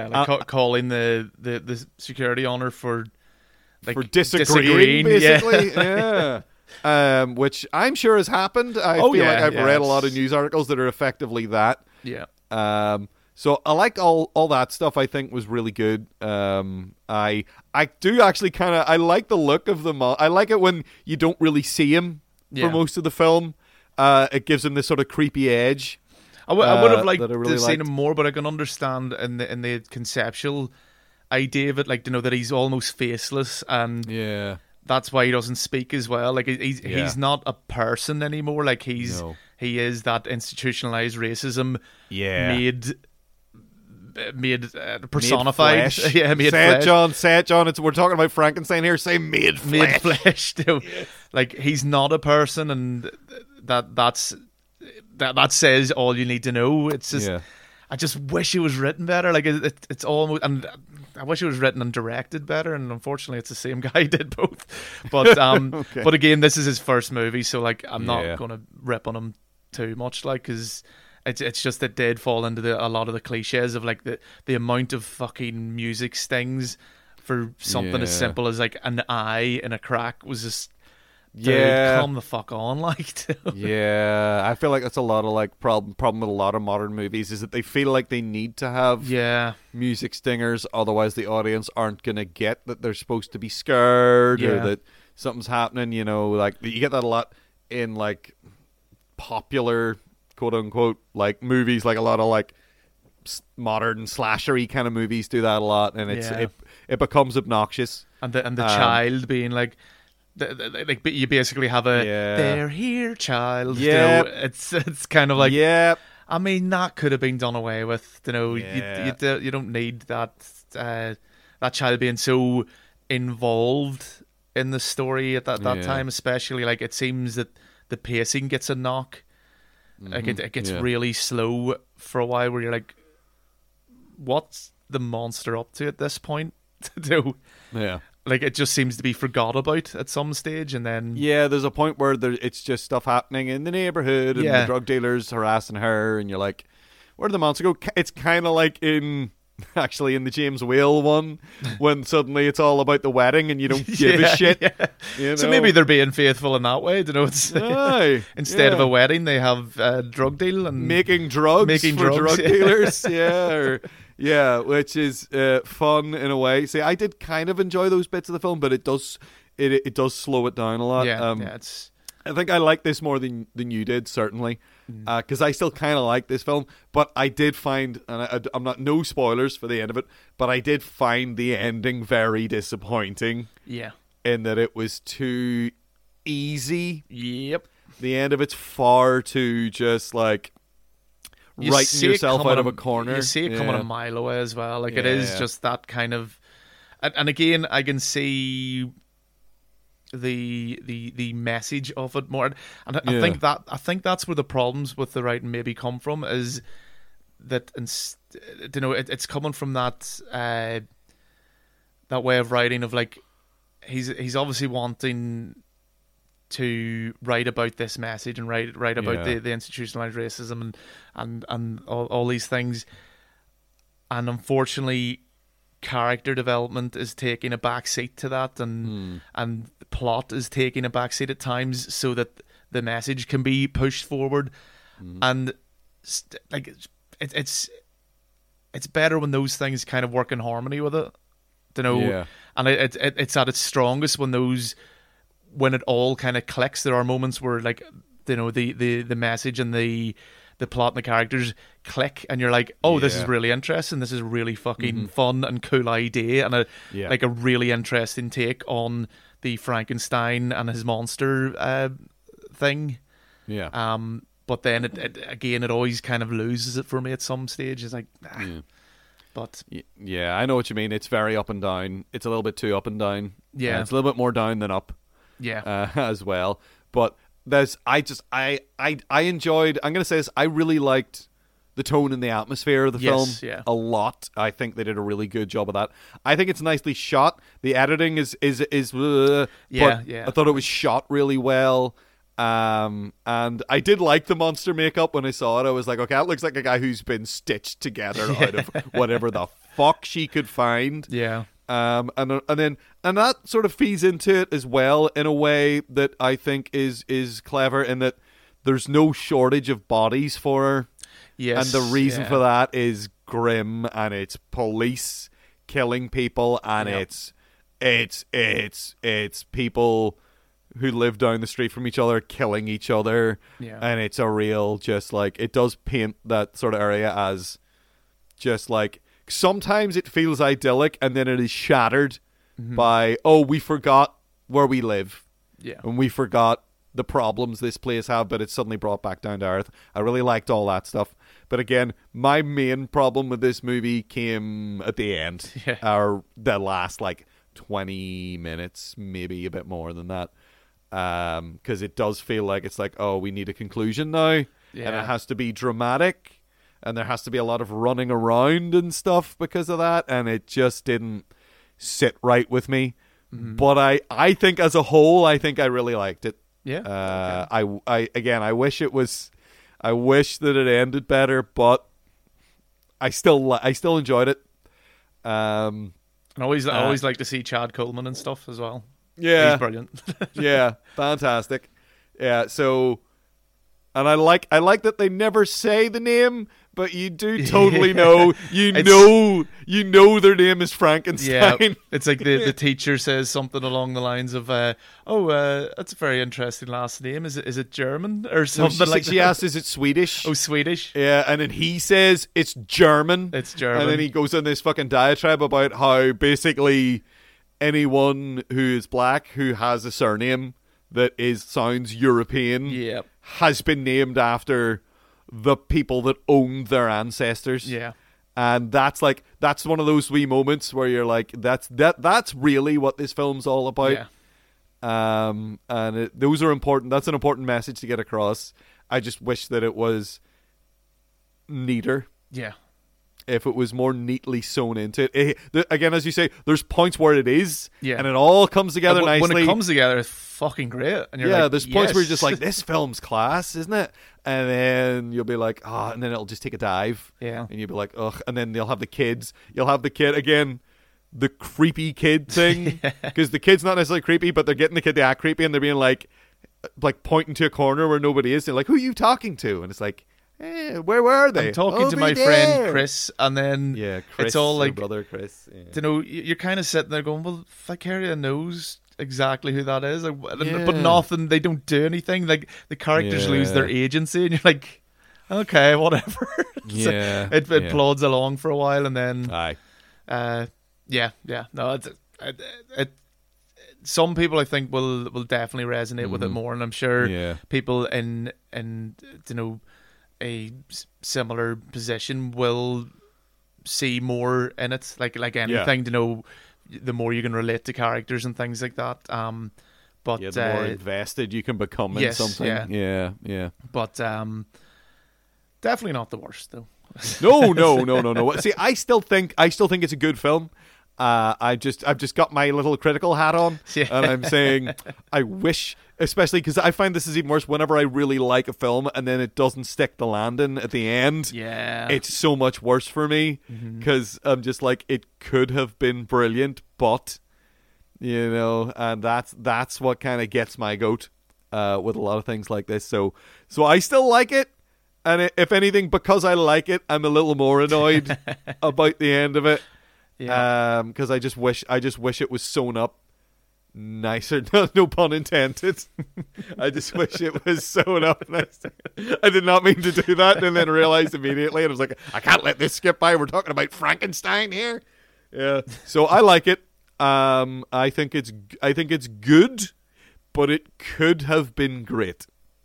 B: the security on her for
A: disagreeing basically. Which I'm sure has happened. I feel like I've read a lot of news articles that are effectively that. So I liked all that stuff. I think was really good. I do actually I like the look of them. I like it when you don't really see him for most of the film. It gives him this sort of creepy edge.
B: I would have liked to have seen him more, but I can understand in the conceptual idea of it, like that he's almost faceless, and that's why he doesn't speak as well. Like he's not a person anymore. Like he is that institutionalized racism made personified.
A: Made flesh. Say it, John. We're talking about Frankenstein here. Say made flesh.
B: Made flesh. Like he's not a person, and that says all you need to know. It's just I just wish it was written better. Like it's almost, and I wish it was written and directed better. And unfortunately, it's the same guy who did both. But but again, this is his first movie, so like I'm not going to rip on him too much, like because it's just it did fall into a lot of the cliches of like the amount of fucking music stings for something as simple as like an eye in a crack was just Dude, come the fuck on, like.
A: Yeah, I feel like that's a lot of like problem with a lot of modern movies is that they feel like they need to have music stingers, otherwise the audience aren't gonna get that they're supposed to be scared or that something's happening. You know, like you get that a lot in like popular quote unquote like movies, like a lot of like modern slashery kind of movies do that a lot, and it becomes obnoxious.
B: And the child being like. Like you basically have a "they're here, child."
A: Yeah,
B: you know, it's kind of like I mean that could have been done away with. You know, you don't need that child being so involved in the story at that time, especially like it seems that the pacing gets a knock. Like it gets really slow for a while, where you're like, "What's the monster up to at this point?" to do?
A: Yeah.
B: Like, it just seems to be forgot about at some stage, and then...
A: Yeah, there's a point where it's just stuff happening in the neighborhood, and the drug dealer's harassing her, and you're like, where did the monster go? It's kind of like in the James Whale one, when suddenly it's all about the wedding, and you don't give a shit. Yeah. You know?
B: So maybe they're being faithful in that way, you know? It's instead of a wedding, they have a drug deal. And
A: making drugs for drug dealers, Yeah, which is fun in a way. See, I did kind of enjoy those bits of the film, but it does slow it down a lot. I think I like this more than you did, certainly, because I still kind of like this film. But I did find, and I'm not no spoilers for the end of it, but I did find the ending very disappointing.
B: Yeah,
A: in that it was too easy.
B: Yep,
A: the end of it's far too just like. Writing yourself out of a corner.
B: You see it coming a mile away as well. Like it is just that kind of, and again, I can see the message of it more. And I think that's where the problems with the writing maybe come from, is that you know it's coming from that that way of writing of like he's obviously wanting to write about this message and write about the institutionalized racism and all these things, and unfortunately character development is taking a back seat to that, and the plot is taking a back seat at times so that the message can be pushed forward, and like it's better when those things kind of work in harmony with it, you know. And it's at its strongest when it all kind of clicks. There are moments where, like, you know, the message and the plot and the characters click, and you're like, oh, this is really interesting. This is a really fucking fun and cool idea, and a really interesting take on the Frankenstein and his monster thing. Yeah. But then it always kind of loses it for me at some stage. It's like, But
A: I know what you mean. It's very up and down. It's a little bit too up and down.
B: Yeah,
A: it's a little bit more down than up.
B: Yeah,
A: as well. But I enjoyed. I'm going to say this. I really liked the tone and the atmosphere of the film a lot. I think they did a really good job of that. I think it's nicely shot. The editing is but I thought it was shot really well. And I did like the monster makeup when I saw it. I was like, okay, that looks like a guy who's been stitched together out of whatever the fuck she could find.
B: Yeah.
A: And that sort of feeds into it as well in a way that I think is clever, in that there's no shortage of bodies for her.
B: Yes.
A: And the reason for that is grim, and it's police killing people, and it's people who live down the street from each other killing each other.
B: Yeah.
A: And it's a real, just like, it does paint that sort of area as just like, sometimes it feels idyllic, and then it is shattered by, we forgot where we live.
B: Yeah.
A: And we forgot the problems this place have, but it's suddenly brought back down to earth. I really liked all that stuff. But again, my main problem with this movie came at the end. Or the last, 20 minutes, maybe a bit more than that. Because it does feel like it's like, we need a conclusion now. Yeah. And it has to be dramatic. And there has to be a lot of running around and stuff because of that. And it just didn't sit right with me. But I think as a whole, I think I really liked it.
B: Yeah.
A: I wish that it ended better, but I still enjoyed it.
B: And I always like to see Chad Coleman and stuff as well.
A: Yeah.
B: He's brilliant.
A: Yeah, fantastic. Yeah, so, and I like that they never say the name, but you do totally know. You know their name is Frankenstein.
B: Yeah, it's like the teacher says something along the lines of, that's a very interesting last name. Is it German or something like that?
A: She asks, is it Swedish?
B: Oh, Swedish.
A: Yeah, and then he says it's German.
B: It's German.
A: And then he goes on this fucking diatribe about how basically anyone who is black who has a surname that sounds European has been named after the people that owned their ancestors.
B: Yeah.
A: And that's one of those wee moments where you're like, that's really what this film's all about.
B: Yeah.
A: Those are important. That's an important message to get across. I just wish that it was neater.
B: Yeah.
A: If it was more neatly sewn into it. Again, as you say, there's points where it is, and it all comes together nicely.
B: When it comes together, it's fucking great. And you're like,
A: there's points where you're just like, this film's class, isn't it? And then you'll be like, and then it'll just take a dive.
B: Yeah.
A: And you'll be like, ugh. And then they'll have the kids. You'll have the kid, again, the creepy kid thing. Because the kid's not necessarily creepy, but they're getting the kid to act creepy, and they're being like pointing to a corner where nobody is. They're like, who are you talking to? And it's like, where were they?
B: I'm talking to my friend Chris, and then
A: Chris,
B: it's all like
A: brother Chris. Yeah.
B: You know, you're kind of sitting there going, "Well, Vicaria knows exactly who that is," but nothing. They don't do anything. Like the characters lose their agency, and you're like, "Okay, whatever." It plods along for a while, and then no, it. Some people I think will definitely resonate with it more, and I'm sure people in a similar position will see more in it, like anything, the more you can relate to characters and things like that. But
A: the more invested you can become in something. Yeah.
B: But definitely not the worst though.
A: No. See, I still think it's a good film. I've just got my little critical hat on, and I'm saying I wish, especially because I find this is even worse whenever I really like a film and then it doesn't stick the landing at the end.
B: Yeah,
A: it's so much worse for me because I'm just like, it could have been brilliant, but and that's what kind of gets my goat with a lot of things like this. So I still like it, and if anything, because I like it, I'm a little more annoyed about the end of it.
B: Yeah.
A: Because I just wish it was sewn up nicer. No pun intended. I just wish it was sewn up nicer. I did not mean to do that, and then realized immediately, and I was like, I can't let this skip by. We're talking about Frankenstein here. Yeah. So I like it. I think it's good, but it could have been great.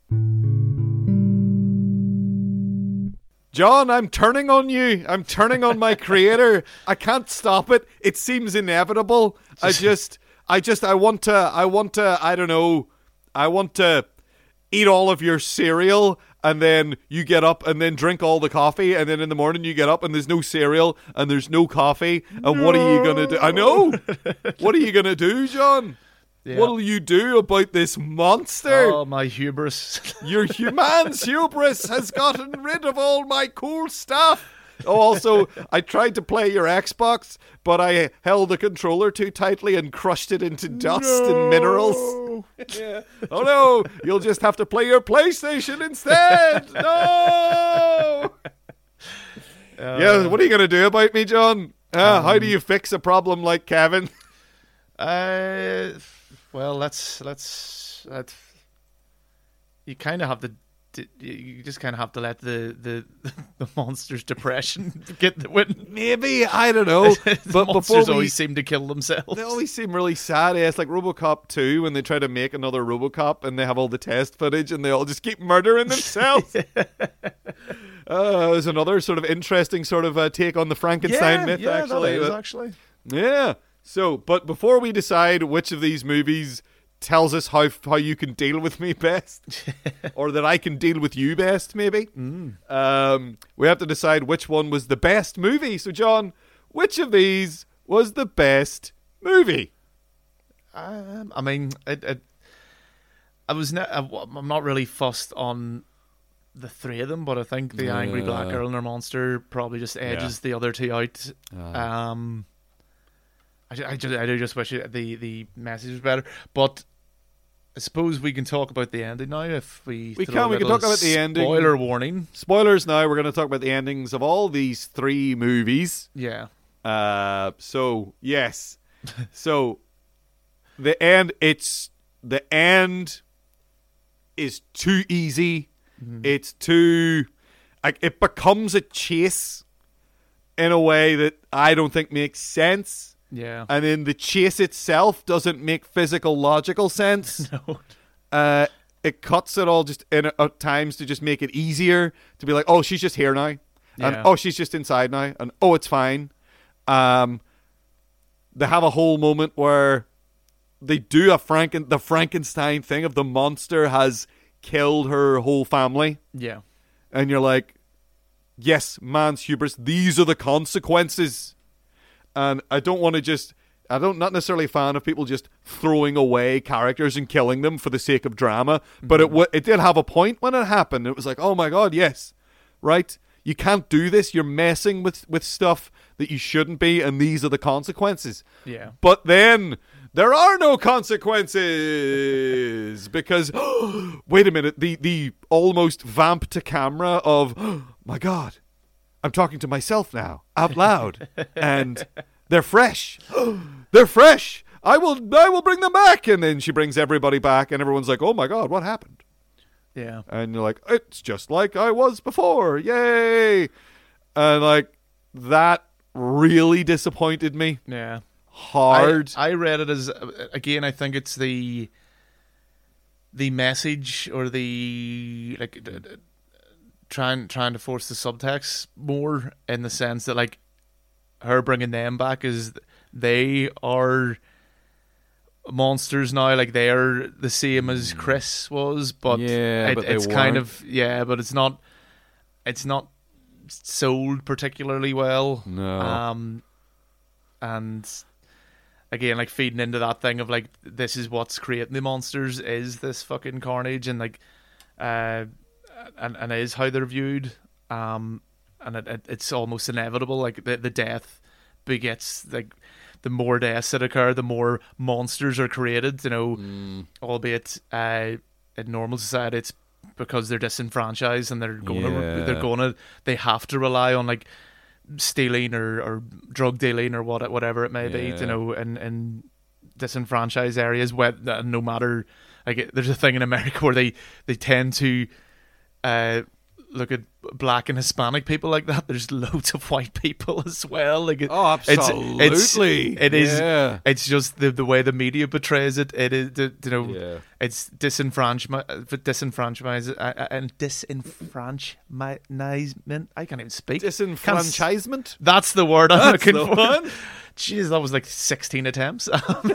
A: John, I'm turning on you. I'm turning on my creator. I can't stop it. It seems inevitable. I want to, I don't know, I want to eat all of your cereal, and then you get up and then drink all the coffee, and then in the morning you get up and there's no cereal and there's no coffee. And what are you going to do? I know. What are you going to do, John? Yeah. What will you do about this monster?
B: Oh, my hubris.
A: Your man's hubris has gotten rid of all my cool stuff. Oh, also, I tried to play your Xbox, but I held the controller too tightly and crushed it into dust and minerals. Yeah. Oh, no. You'll just have to play your PlayStation instead. No. Yeah, what are you going to do about me, John? How do you fix a problem like Kevin?
B: Well, let's you kind of have to. You just kind of have to let the monster's depression get the win.
A: Maybe, I don't know.
B: But monsters always seem to kill themselves.
A: They always seem really sad. Yeah, it's like RoboCop 2 when they try to make another RoboCop and they have all the test footage and they all just keep murdering themselves. There's another sort of interesting sort of take on the Frankenstein myth. Actually,
B: that is actually.
A: Yeah. So, but before we decide which of these movies tells us how you can deal with me best, or that I can deal with you best, maybe, we have to decide which one was the best movie. So, John, which of these was the best movie?
B: I mean, I'm not really fussed on the three of them, but I think the Angry Black Girl and her monster probably just edges the other two out. I do just wish the message was better. But I suppose we can talk about the ending now. If we
A: can talk about the ending.
B: Spoiler warning.
A: Spoilers now. We're going to talk about the endings of all these 3 movies.
B: Yeah.
A: So yes. So the end is too easy. Mm-hmm. It's too it becomes a chase in a way that I don't think makes sense.
B: Yeah.
A: And then the chase itself doesn't make physical, logical sense.
B: No.
A: It cuts it all just in at times to just make it easier to be like, oh, she's just here now.
B: Yeah.
A: And oh, she's just inside now. And oh, it's fine. They have a whole moment where they do the Frankenstein thing of the monster has killed her whole family.
B: Yeah.
A: And you're like, yes, man's hubris. These are the consequences. And I don't not necessarily a fan of people just throwing away characters and killing them for the sake of drama. Mm-hmm. But it did have a point when it happened. It was like, oh my God, yes. Right? You can't do this. You're messing with stuff that you shouldn't be, and these are the consequences.
B: Yeah.
A: But then there are no consequences because wait a minute, the almost vamp to camera of my God, I'm talking to myself now out loud, and they're fresh. They're fresh. I will bring them back, and then she brings everybody back, and everyone's like, oh my God, what happened?
B: Yeah.
A: And you're like, it's just like I was before. Yay. And like that really disappointed me.
B: Yeah.
A: Hard.
B: I read it as, again, I think it's the message or the like trying to force the subtext more in the sense that like her bringing them back is they are monsters now, like they're the same as Chris was, but it's kind of but it's not sold particularly well.
A: No.
B: And again, like feeding into that thing of like this is what's creating the monsters is this fucking carnage and like and is how they're viewed. And it's almost inevitable. Like the death begets like the more deaths that occur, the more monsters are created. You know, albeit in normal society, it's because they're disenfranchised and they have to rely on like stealing or drug dealing or whatever it may be. You know, in disenfranchised areas, where no matter like there's a thing in America where they tend to look at black and Hispanic people like that. There's loads of white people as well. Like
A: absolutely,
B: it is. It's just the way the media portrays it. It is, you know, it's disenfranchisement and disenfranchisement. I can't even speak.
A: Disenfranchisement.
B: That's the word I'm looking for.
A: One.
B: Jeez, that was like 16 attempts.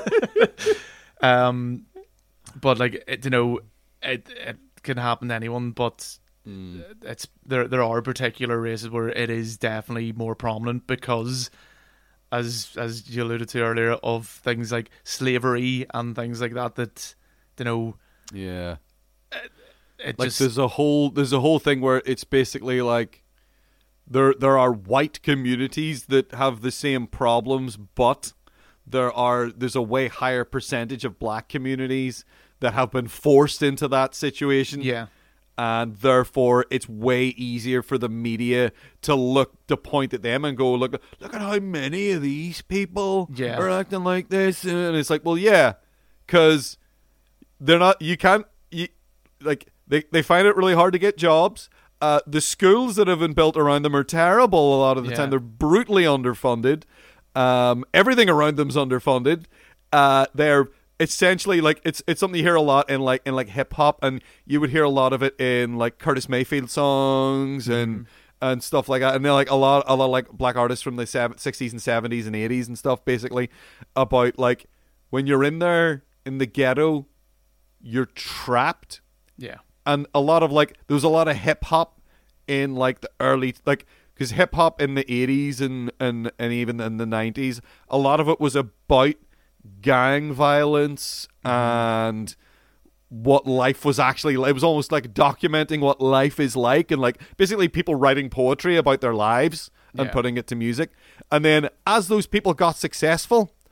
B: But like you know, it can happen to anyone, but. It's there are particular races where it is definitely more prominent because as you alluded to earlier of things like slavery and things like that you know
A: it like
B: just
A: there's a whole thing where it's basically like there are white communities that have the same problems, but there's a way higher percentage of black communities that have been forced into that situation. And therefore, it's way easier for the media to point at them and go, look at how many of these people are acting like this. And it's like, well, yeah, because they're not. You can't. They find it really hard to get jobs. The schools that have been built around them are terrible a lot of the time. They're brutally underfunded. Everything around them's underfunded. They're essentially like it's something you hear a lot in hip hop, and you would hear a lot of it in like Curtis Mayfield songs and stuff like that, and they're like a lot like black artists from the 60s and 70s and 80s and stuff, basically about like when you're in there in the ghetto, you're trapped. And a lot of like there was a lot of hip hop in like the early like because hip hop in the 80s and even in the 90s, a lot of it was about gang violence and what life was actually like. It was almost like documenting what life is like, and like basically people writing poetry about their lives and putting it to music. And then as those people got successful,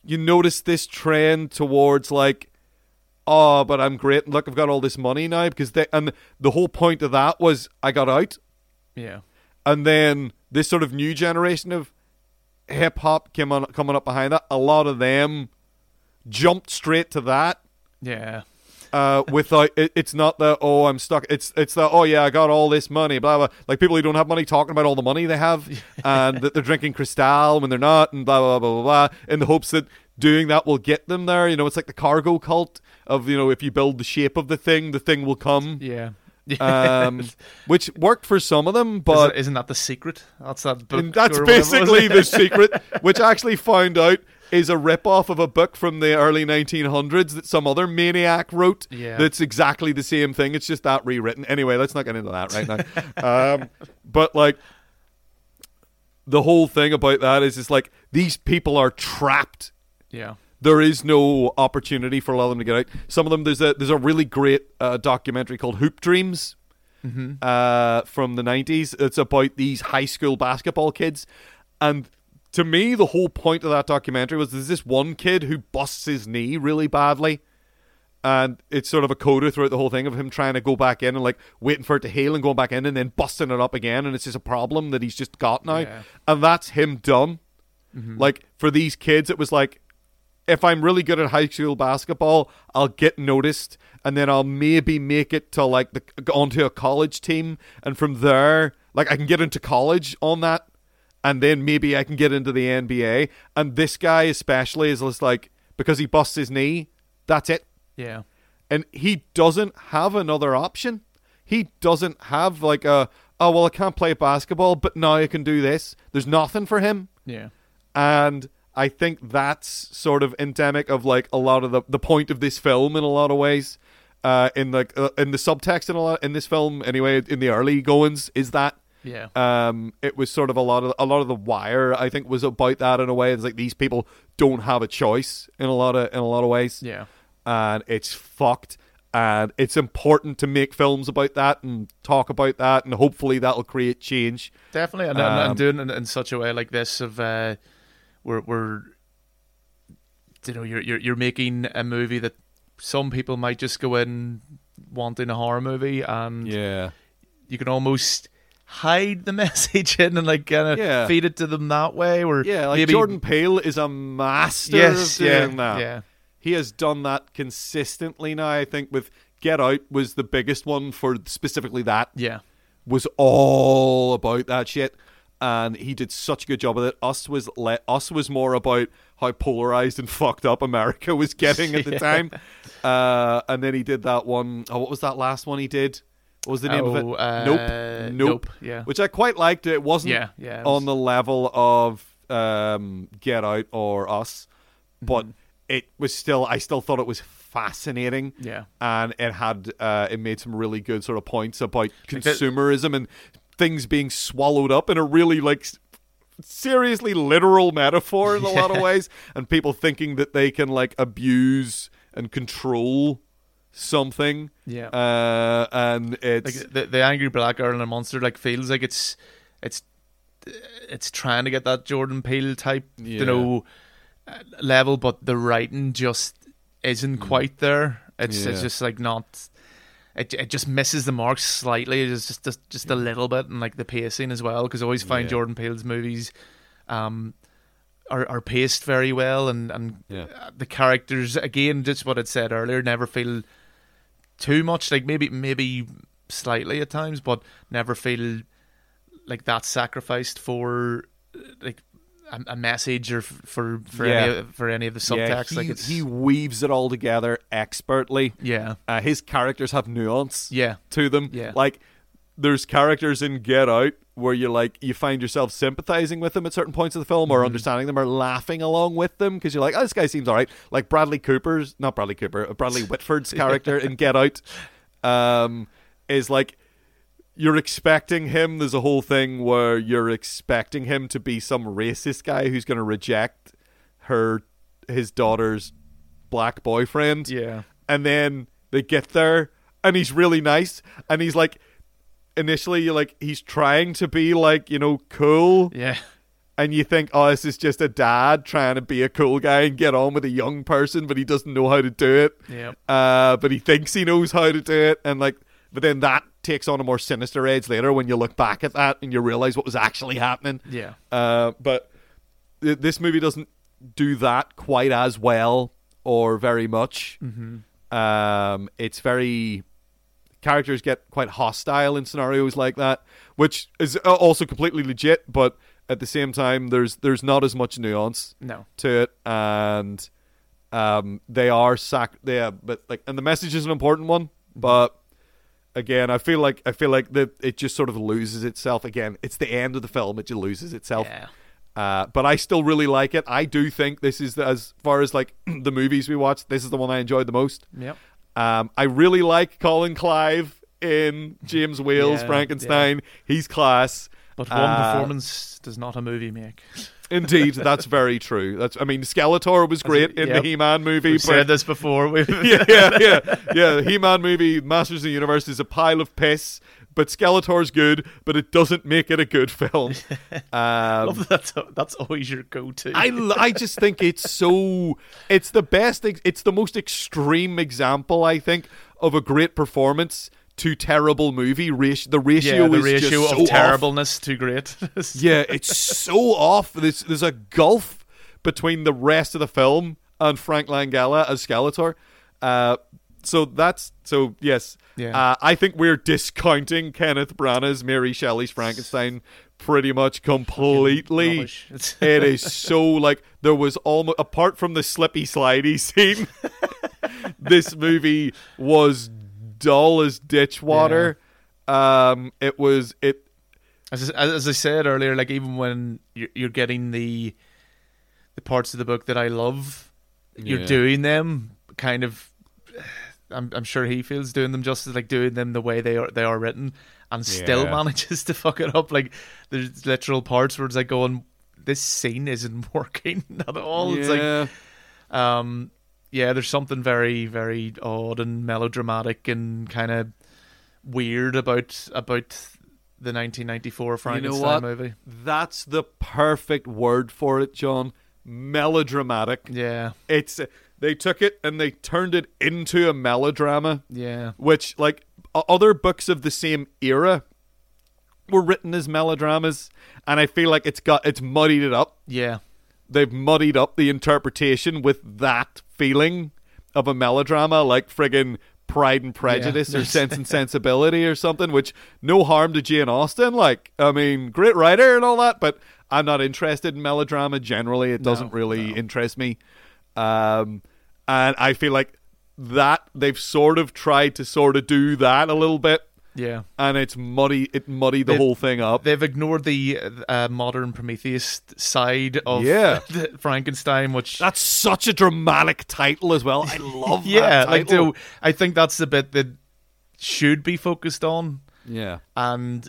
A: you notice this trend towards like, oh, but I'm great. Look, I've got all this money now and the whole point of that was I got out.
B: Yeah.
A: And then this sort of new generation of hip hop coming up behind that. A lot of them jumped straight to that.
B: Yeah.
A: Without it's not the I'm stuck. It's the I got all this money. Blah blah. Like people who don't have money talking about all the money they have, and that they're drinking Cristal when they're not, and blah blah blah blah blah. In the hopes that doing that will get them there. You know, it's like the cargo cult of if you build the shape of the thing will come.
B: Yeah.
A: Which worked for some of them, but
B: isn't that the secret? That's that book.
A: And that's basically the secret, which I actually found out is a rip-off of a book from the early 1900s that some other maniac wrote.
B: Yeah.
A: That's exactly the same thing. It's just that rewritten. Anyway, let's not get into that right now. But like, the whole thing about that is like these people are trapped.
B: Yeah.
A: There is no opportunity for a lot of them to get out. Some of them, there's a really great documentary called Hoop Dreams from the 90s. It's about these high school basketball kids. And to me, the whole point of that documentary was there's this one kid who busts his knee really badly. And it's sort of a coda throughout the whole thing of him trying to go back in and like waiting for it to heal and going back in and then busting it up again. And it's just a problem that he's just got now.
B: Yeah.
A: And that's him done. Mm-hmm. Like for these kids, it was like, if I'm really good at high school basketball, I'll get noticed, and then I'll maybe make it to like onto a college team, and from there, like I can get into college on that, and then maybe I can get into the NBA. And this guy especially is just like, because he busts his knee, that's it.
B: Yeah,
A: and he doesn't have another option. He doesn't have like I can't play basketball, but now I can do this. There's nothing for him.
B: Yeah,
A: and I think that's sort of endemic of like a lot of the point of this film in a lot of ways. In the subtext in this film anyway, in the early goings, is that it was sort of a lot of The Wire, I think, was about that in a way. It's like these people don't have a choice in a lot of ways.
B: Yeah,
A: and it's fucked. And it's important to make films about that and talk about that, and hopefully that'll create change.
B: Definitely, and doing it in such a way like this of. We're you're making a movie that some people might just go in wanting a horror movie, and you can almost hide the message in and like kind of feed it to them that way. Or
A: like
B: maybe
A: Jordan Peele is a master of doing that.
B: Yeah,
A: he has done that consistently now. I think with Get Out was the biggest one for specifically that.
B: Yeah,
A: was all about that shit. And he did such a good job with it. Us was more about how polarized and fucked up America was getting at the time. And then he did that one. What was that last one he did? What was the name of it? Nope.
B: Yeah.
A: Which I quite liked. It wasn't on the level of Get Out or Us, but it was still. I still thought it was fascinating.
B: Yeah.
A: And it made some really good sort of points about consumerism and things being swallowed up in a really like seriously literal metaphor in a lot of ways, and people thinking that they can like abuse and control something. And it's
B: like the angry black girl and a monster like feels like it's trying to get that Jordan Peele type level, but the writing just isn't quite there. It's just like not. It just misses the mark slightly. It's just a little bit, and like the pacing as well. Because I always find Jordan Peele's movies are paced very well, and the characters, again, just what I said earlier, never feel too much. Like maybe slightly at times, but never feel like that's sacrificed for like a message or for any of the subtext.
A: He weaves it all together expertly.
B: Yeah,
A: his characters have nuance. To them.
B: Yeah,
A: like there's characters in Get Out where you find yourself sympathizing with them at certain points of the film, or understanding them, or laughing along with them because you're like, oh, this guy seems all right. Like Bradley Whitford's character in Get Out is like. You're expecting him. There's a whole thing where you're expecting him to be some racist guy who's going to reject his daughter's black boyfriend.
B: Yeah.
A: And then they get there and he's really nice. And he's like, initially, he's trying to be like, cool.
B: Yeah.
A: and you think, oh, this is just a dad trying to be a cool guy and get on with a young person, but he doesn't know how to do it.
B: Yeah.
A: But he thinks he knows how to do it, and like, but then that takes on a more sinister edge later when you look back at that and you realize what was actually happening.
B: Yeah.
A: But this movie doesn't do that quite as well or very much.
B: Mm-hmm.
A: It's very... Characters get quite hostile in scenarios like that, which is also completely legit, but at the same time, there's not as much nuance to it, and they are but like, and the message is an important one, but again, I feel like that it just sort of loses itself. Again, it's the end of the film; it just loses itself.
B: Yeah.
A: But I still really like it. I do think this is as far as like the movies we watched, this is the one I enjoyed the most.
B: Yep.
A: I really like Colin Clive in James Whale's Frankenstein. Yeah. He's class.
B: But one performance does not a movie make.
A: Indeed, that's very true. Skeletor was great in the He-Man movie.
B: We've said this before.
A: Yeah. The He-Man movie, Masters of the Universe, is a pile of piss. But Skeletor's good, but it doesn't make it a good film.
B: That's always your go-to.
A: I just think it's the best. It's the most extreme example, I think, of a great performance to terrible movie. The ratio is just so
B: of terribleness to great.
A: Yeah, it's so off. There's a gulf between the rest of the film and Frank Langella as Skeletor. Yes.
B: Yeah.
A: I think we're discounting Kenneth Branagh's Mary Shelley's Frankenstein pretty much completely. It is so like there was almost, apart from the slippy slidey scene, this movie was dull as ditch water.
B: Yeah.
A: It
B: as I said earlier, like even when you're getting the parts of the book that I love, you're doing them kind of. I'm sure he feels doing them justice, like doing them the way they are written, and still manages to fuck it up. Like there's literal parts where it's like going, this scene isn't working at all.
A: Yeah.
B: It's like, there's something very, very odd and melodramatic and kind of weird about the 1994 Frankenstein movie.
A: That's the perfect word for it, John. Melodramatic.
B: Yeah.
A: They took it and they turned it into a melodrama.
B: Yeah.
A: Which, like, other books of the same era were written as melodramas, and I feel like it's muddied it up.
B: Yeah.
A: They've muddied up the interpretation with that feeling of a melodrama, like friggin' Pride and Prejudice or Sense and Sensibility or something, which no harm to Jane Austen. Like, I mean, great writer and all that, but I'm not interested in melodrama generally. It doesn't really interest me. And I feel like that they've sort of tried to do that a little bit.
B: Yeah.
A: And it's muddied the whole thing up.
B: They've ignored the modern Prometheus side of Frankenstein, which...
A: That's such a dramatic title as well. I love that title.
B: Like, I think that's the bit that should be focused on.
A: Yeah.
B: And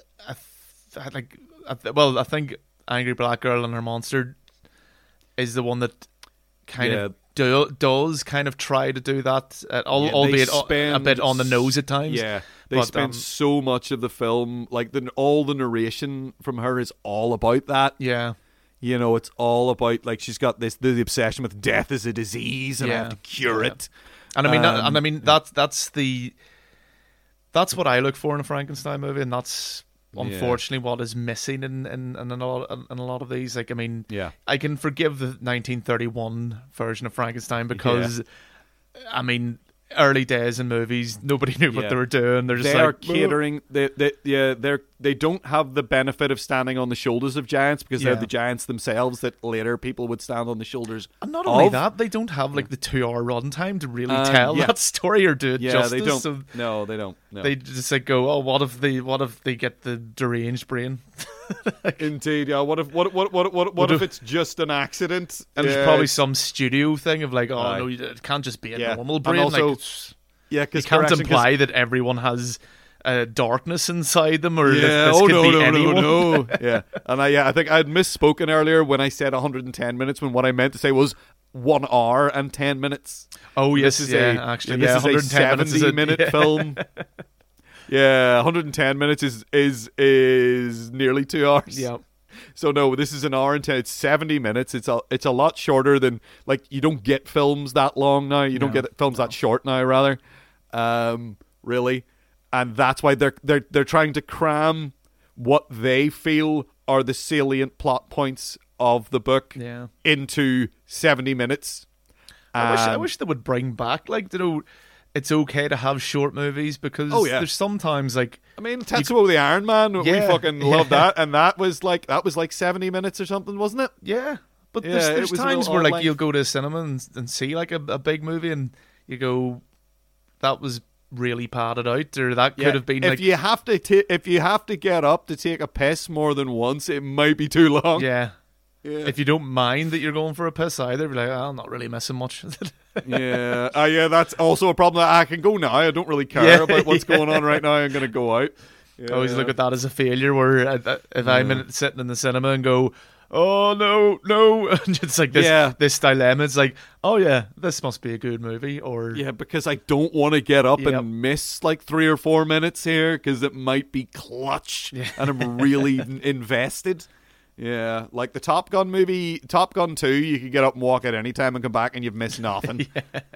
B: I think Angry Black Girl and Her Monster is the one that kind of does kind of try to do that, albeit a bit on the nose at times.
A: Yeah, they spend so much of the film, like all the narration from her is all about that.
B: Yeah,
A: you know, it's all about like she's got the obsession with death as a disease, and I have to cure it.
B: And I mean, that's what I look for in a Frankenstein movie, and that's unfortunately what is missing in a lot of these. Like, I mean, I can forgive the 1931 version of Frankenstein because I mean, early days in movies, nobody knew what they were doing. They're just
A: they are catering. They don't have the benefit of standing on the shoulders of giants because they're the giants themselves that later people would stand on the shoulders.
B: And not only that, they don't have like the 2-hour runtime to really tell that story or do it justice.
A: They don't.
B: So
A: no, they don't. No.
B: They just like go, oh, what if they get the deranged brain?
A: Indeed, yeah. What if it's just an accident?
B: And there's probably some studio thing of like, oh no, it can't just be a normal brain.
A: And also,
B: you can't imply that everyone has darkness inside them, or this could be anyone.
A: No. Yeah, and I think I had misspoken earlier when I said 110 minutes when what I meant to say was 1 hour and 10 minutes.
B: Oh yes,
A: this is a 70-minute film. Yeah, 110 minutes is nearly 2 hours.
B: Yeah.
A: So no, this is an hour and 10. It's 70 minutes. It's a lot shorter than, like, you don't get films that long now. You don't get films that short now, rather. Really, and that's why they're trying to cram what they feel are the salient plot points of the book into 70 minutes.
B: I wish they would bring back, like, you know, it's okay to have short movies, because there's sometimes, like,
A: I mean, Tetsuo the Iron Man, we fucking love that, and that was like 70 minutes or something, wasn't it?
B: Yeah, but there's times where, like, you'll go to a cinema and see, like, a big movie, and you go, that was really padded out, or that could have been, like,
A: if you have to get up to take a piss more than once, it might be too long.
B: Yeah. If you don't mind that you're going for a piss either, be like, I'm not really missing much.
A: That's also a problem. That I can go now. I don't really care about what's going on right now. I'm going to go out.
B: I always look at that as a failure, where if I'm sitting in the cinema and go, oh no, and it's like this dilemma. It's like, oh yeah, this must be a good movie, or
A: because I don't want to get up and miss like 3 or 4 minutes here, because it might be clutch, and I'm really invested. Yeah, like the Top Gun movie, Top Gun 2, you could get up and walk at any time and come back and you've missed nothing.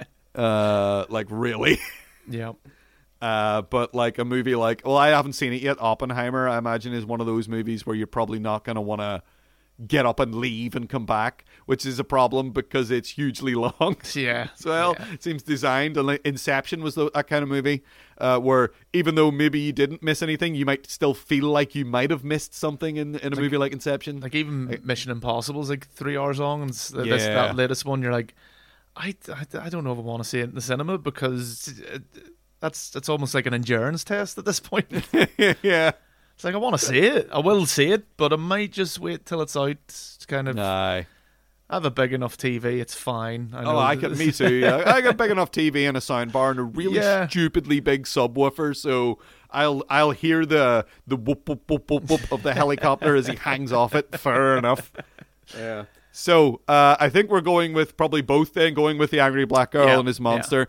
A: Like, really?
B: Yeah.
A: But like a movie like, well, I haven't seen it yet, Oppenheimer, I imagine, is one of those movies where you're probably not going to want to get up and leave and come back, which is a problem because it's hugely long.
B: Yeah.
A: So it seems designed, and like Inception was that kind of movie where even though maybe you didn't miss anything, you might still feel like you might have missed something in a movie like Inception.
B: Like even Mission Impossible is like 3 hours long, and that latest one, you're like, I don't know if I want to see it in the cinema, because that's almost like an endurance test at this point.
A: Yeah.
B: It's like, I want to see it. I will see it, but I might just wait till it's out. It's kind of... I have a big enough TV. It's fine.
A: Me too. I got a big enough TV and a soundbar and a really stupidly big subwoofer, so I'll hear the whoop, whoop, whoop, whoop, whoop of the helicopter as he hangs off it. Fair enough. Yeah. So, I think we're going with probably both then, going with the Angry Black Girl and his monster.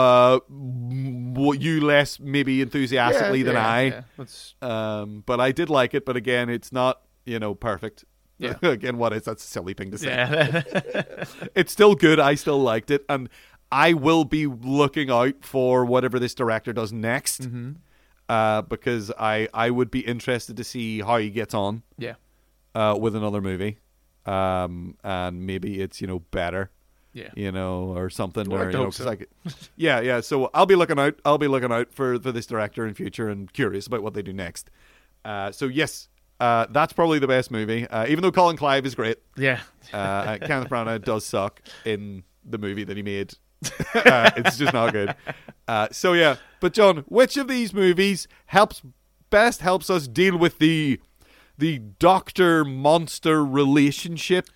A: You less maybe enthusiastically than I. But I did like it, but again, it's not, perfect.
B: Yeah.
A: Again, that's a silly thing to say. Yeah. It's still good. I still liked it. And I will be looking out for whatever this director does next. Mm-hmm. Because I would be interested to see how he gets on.
B: Yeah.
A: With another movie. And maybe it's better, or something, or
B: so.
A: So I'll be looking out for this director in future, and curious about what they do next. So yes, that's probably the best movie, even though Colin Clive is great.
B: Kenneth
A: Branagh does suck in the movie that he made. It's just not good. But John, which of these movies helps us deal with the doctor monster relationship?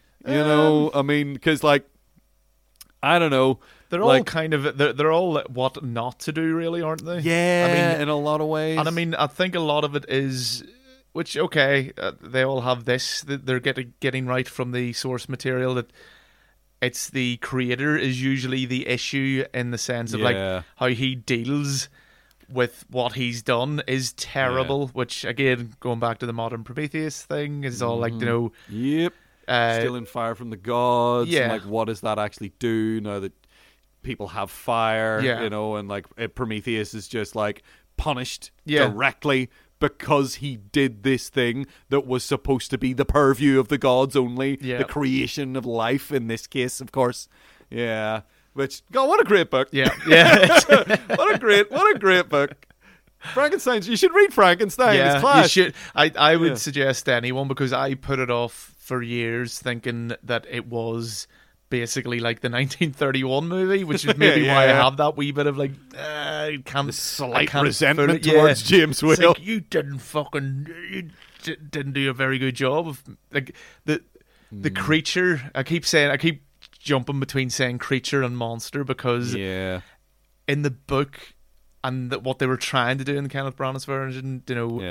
A: I mean, because I don't know,
B: they're all kind of they're all what not to do, really, aren't they?
A: Yeah, I mean, in a lot of ways.
B: And I mean, I think a lot of it is, which they all have this that they're getting right from the source material, that it's the creator is usually the issue, in the sense of like how he deals with what he's done is terrible, which again, going back to the modern Prometheus thing, is all like,
A: stealing fire from the gods, and like, what does that actually do now that people have fire? And like Prometheus is just like punished directly because he did this thing that was supposed to be the purview of the gods only, the creation of life in this case, of course. Which, God, what a great book!
B: Yeah.
A: what a great book. Frankenstein. You should read Frankenstein. It's class.
B: You should. I would suggest anyone, because I put it off for years, thinking that it was basically like the 1931 movie, which is maybe why I have that wee bit of like
A: slight resentment towards James Whale.
B: It's like, you didn't do a very good job of like the creature. I keep jumping between saying creature and monster, because in the book and what they were trying to do in the Kenneth Branagh's version,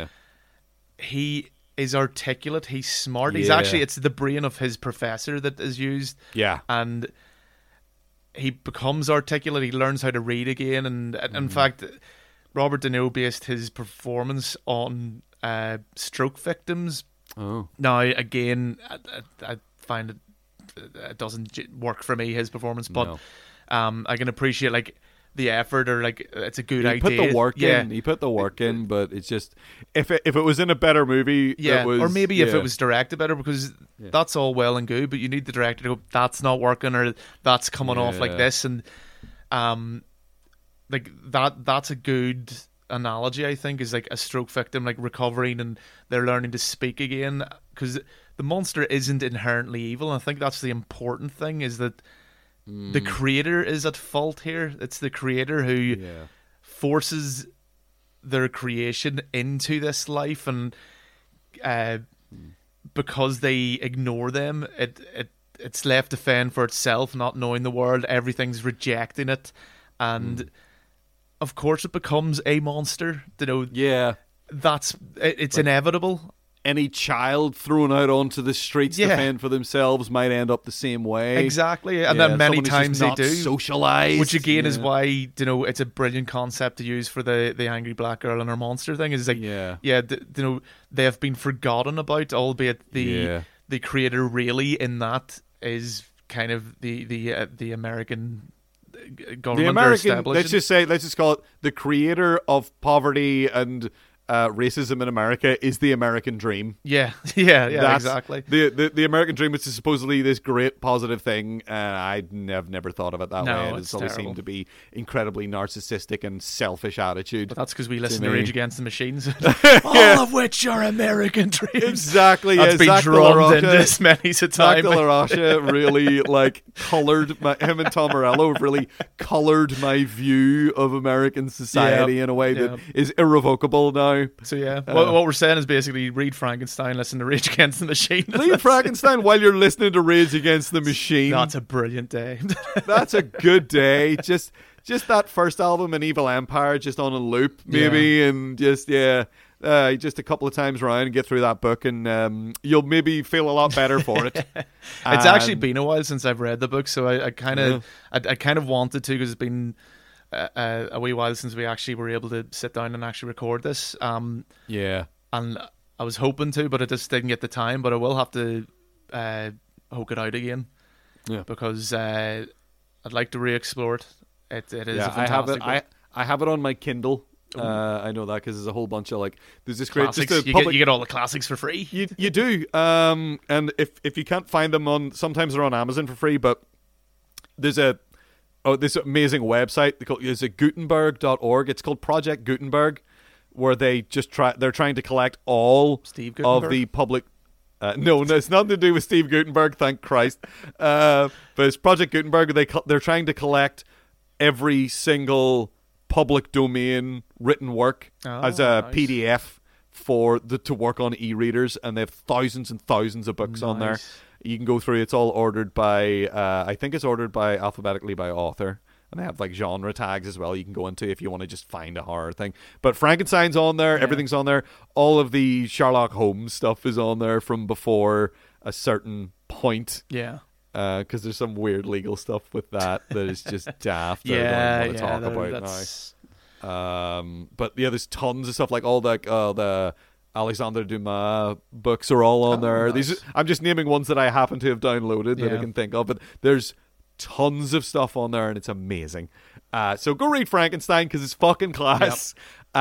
B: he is articulate, he's smart, he's actually, it's the brain of his professor that is used, and he becomes articulate, he learns how to read again, and in fact, Robert De Niro based his performance on stroke victims
A: Oh.
B: Now, again, I find it doesn't work for me, his performance, but I can appreciate like the effort, or like it's a good idea.
A: He put the work in. He put the work in, but it's just if it was in a better movie,
B: or maybe if it was directed better, because that's all well and good, but you need the director to go, that's not working, or that's coming off like this, and like that's a good analogy, I think, is like a stroke victim like recovering and they're learning to speak again, because the monster isn't inherently evil, and I think that's the important thing, is that the creator is at fault here. It's the creator who forces their creation into this life, and because they ignore them, it's left to fend for itself, not knowing the world. Everything's rejecting it, and of course it becomes a monster. You know, it's inevitable.
A: Any child thrown out onto the streets to fend for themselves might end up the same way.
B: Exactly, and then many times they do.
A: Socialized,
B: which again is why, you know, it's a brilliant concept to use for the angry black girl and her monster thing. Is like, you know, they have been forgotten about, albeit the creator really in that is kind of the American government.
A: The American, let's just call it the creator of poverty and racism in America is the American dream.
B: Yeah, exactly.
A: The American dream, which is supposedly this great positive thing, I've never thought of it that way. It's always seemed to be incredibly narcissistic and selfish attitude.
B: But that's because we listen to Rage Against the Machines, all of which are American dreams.
A: Exactly.
B: That's been drummed in this many a time.
A: Zach De La Rocha really colored him and Tom Morello have really colored my view of American society in a way that is irrevocable now.
B: So what we're saying is basically read Frankenstein, listen to Rage Against the Machine.
A: Read Frankenstein while you're listening to Rage Against the Machine.
B: That's a brilliant day.
A: That's a good day. Just that first album and Evil Empire just on a loop maybe, and just a couple of times around and get through that book, and you'll maybe feel a lot better for it.
B: It's actually been a while since I've read the book, so I kind of wanted to, because it's been a wee while since we actually were able to sit down and actually record this. And I was hoping to, but I just didn't get the time. But I will have to hoke it out again, because I'd like to re-explore it. It is a fantastic book.
A: I have it on my Kindle. I know that because there's a whole bunch of there's this great
B: you get all the classics for free.
A: You do, and if you can't find them sometimes they're on Amazon for free. But there's this amazing website. It's Gutenberg.org. It's called Project Gutenberg, where they're trying to collect all of the public. No, it's nothing to do with Steve Gutenberg, thank Christ. But it's Project Gutenberg. They're trying to collect every single public domain written work as a PDF to work on e-readers, and they have thousands and thousands of books on there. You can go through. It's all ordered by I think it's ordered by alphabetically by author, and they have genre tags as well you can go into if you want to just find a horror thing. But Frankenstein's on there. Everything's on there. All of the Sherlock Holmes stuff is on there from before a certain point. Because there's some weird legal stuff with that is just daft. I don't want to talk about now. But there's tons of stuff, like all the Alexandre Dumas books are all on there. Nice. I'm just naming ones that I happen to have downloaded that I can think of, but there's tons of stuff on there, and it's amazing. So go read Frankenstein because it's fucking class.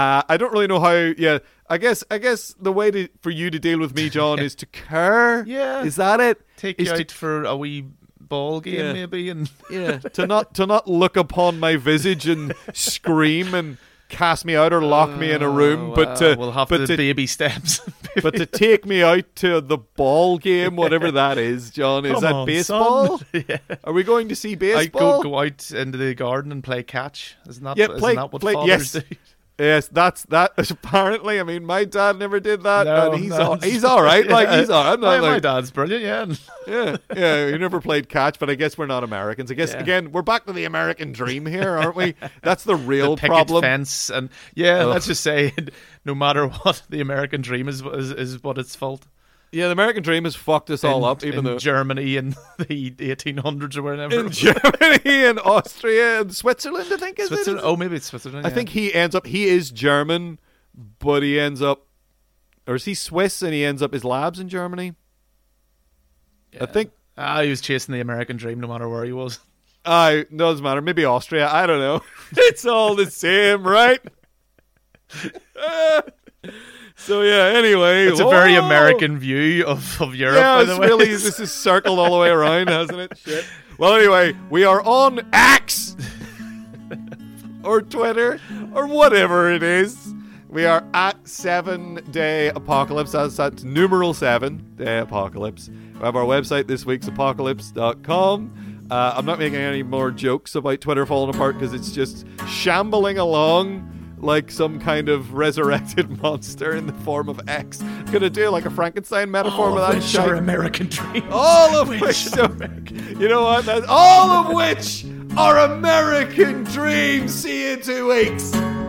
A: I don't really know how. I guess the way for you to deal with me, John, is to care. Is that it?
B: Take you out for a wee ball game, maybe, and
A: to not look upon my visage and scream and cast me out or lock me in a room,
B: we'll have the baby steps.
A: But to take me out to the ball game, whatever that is, John, is that baseball? Are we going to see baseball?
B: I go out into the garden and play catch. Isn't that what fathers do?
A: Yes, that's apparently. I mean, my dad never did that, and he's all right. He's all right.
B: My dad's brilliant.
A: Yeah. He never played catch, but I guess we're not Americans. I guess again, we're back to the American dream here, aren't we? That's the real
B: the picket
A: problem.
B: Fence and let's just say, no matter what, the American dream is what its fault.
A: Yeah, the American dream has fucked us all up. Even though
B: Germany in the 1800s or whatever.
A: In Germany and Austria and Switzerland, I think, is
B: Switzerland? Oh, maybe it's Switzerland.
A: I think he is German, but he ends up Or is he Swiss and he ends up his labs in Germany? Yeah. I think.
B: He was chasing the American dream no matter where he was.
A: Doesn't matter. Maybe Austria. I don't know. It's all the same, right? So yeah, anyway.
B: It's a very American view of Europe, by the way.
A: This is circled all the way around, hasn't it? Shit. Well, anyway, we are on X or Twitter or whatever it is. We are at 7 Day Apocalypse. That's numeral 7 Day Apocalypse. We have our website, thisweeksapocalypse.com. I'm not making any more jokes about Twitter falling apart because it's just shambling along like some kind of resurrected monster in the form of X. I'm going to do like a Frankenstein metaphor with that.
B: Which are American dreams.
A: All of which. You know what? All of which are American dreams. See you in 2 weeks.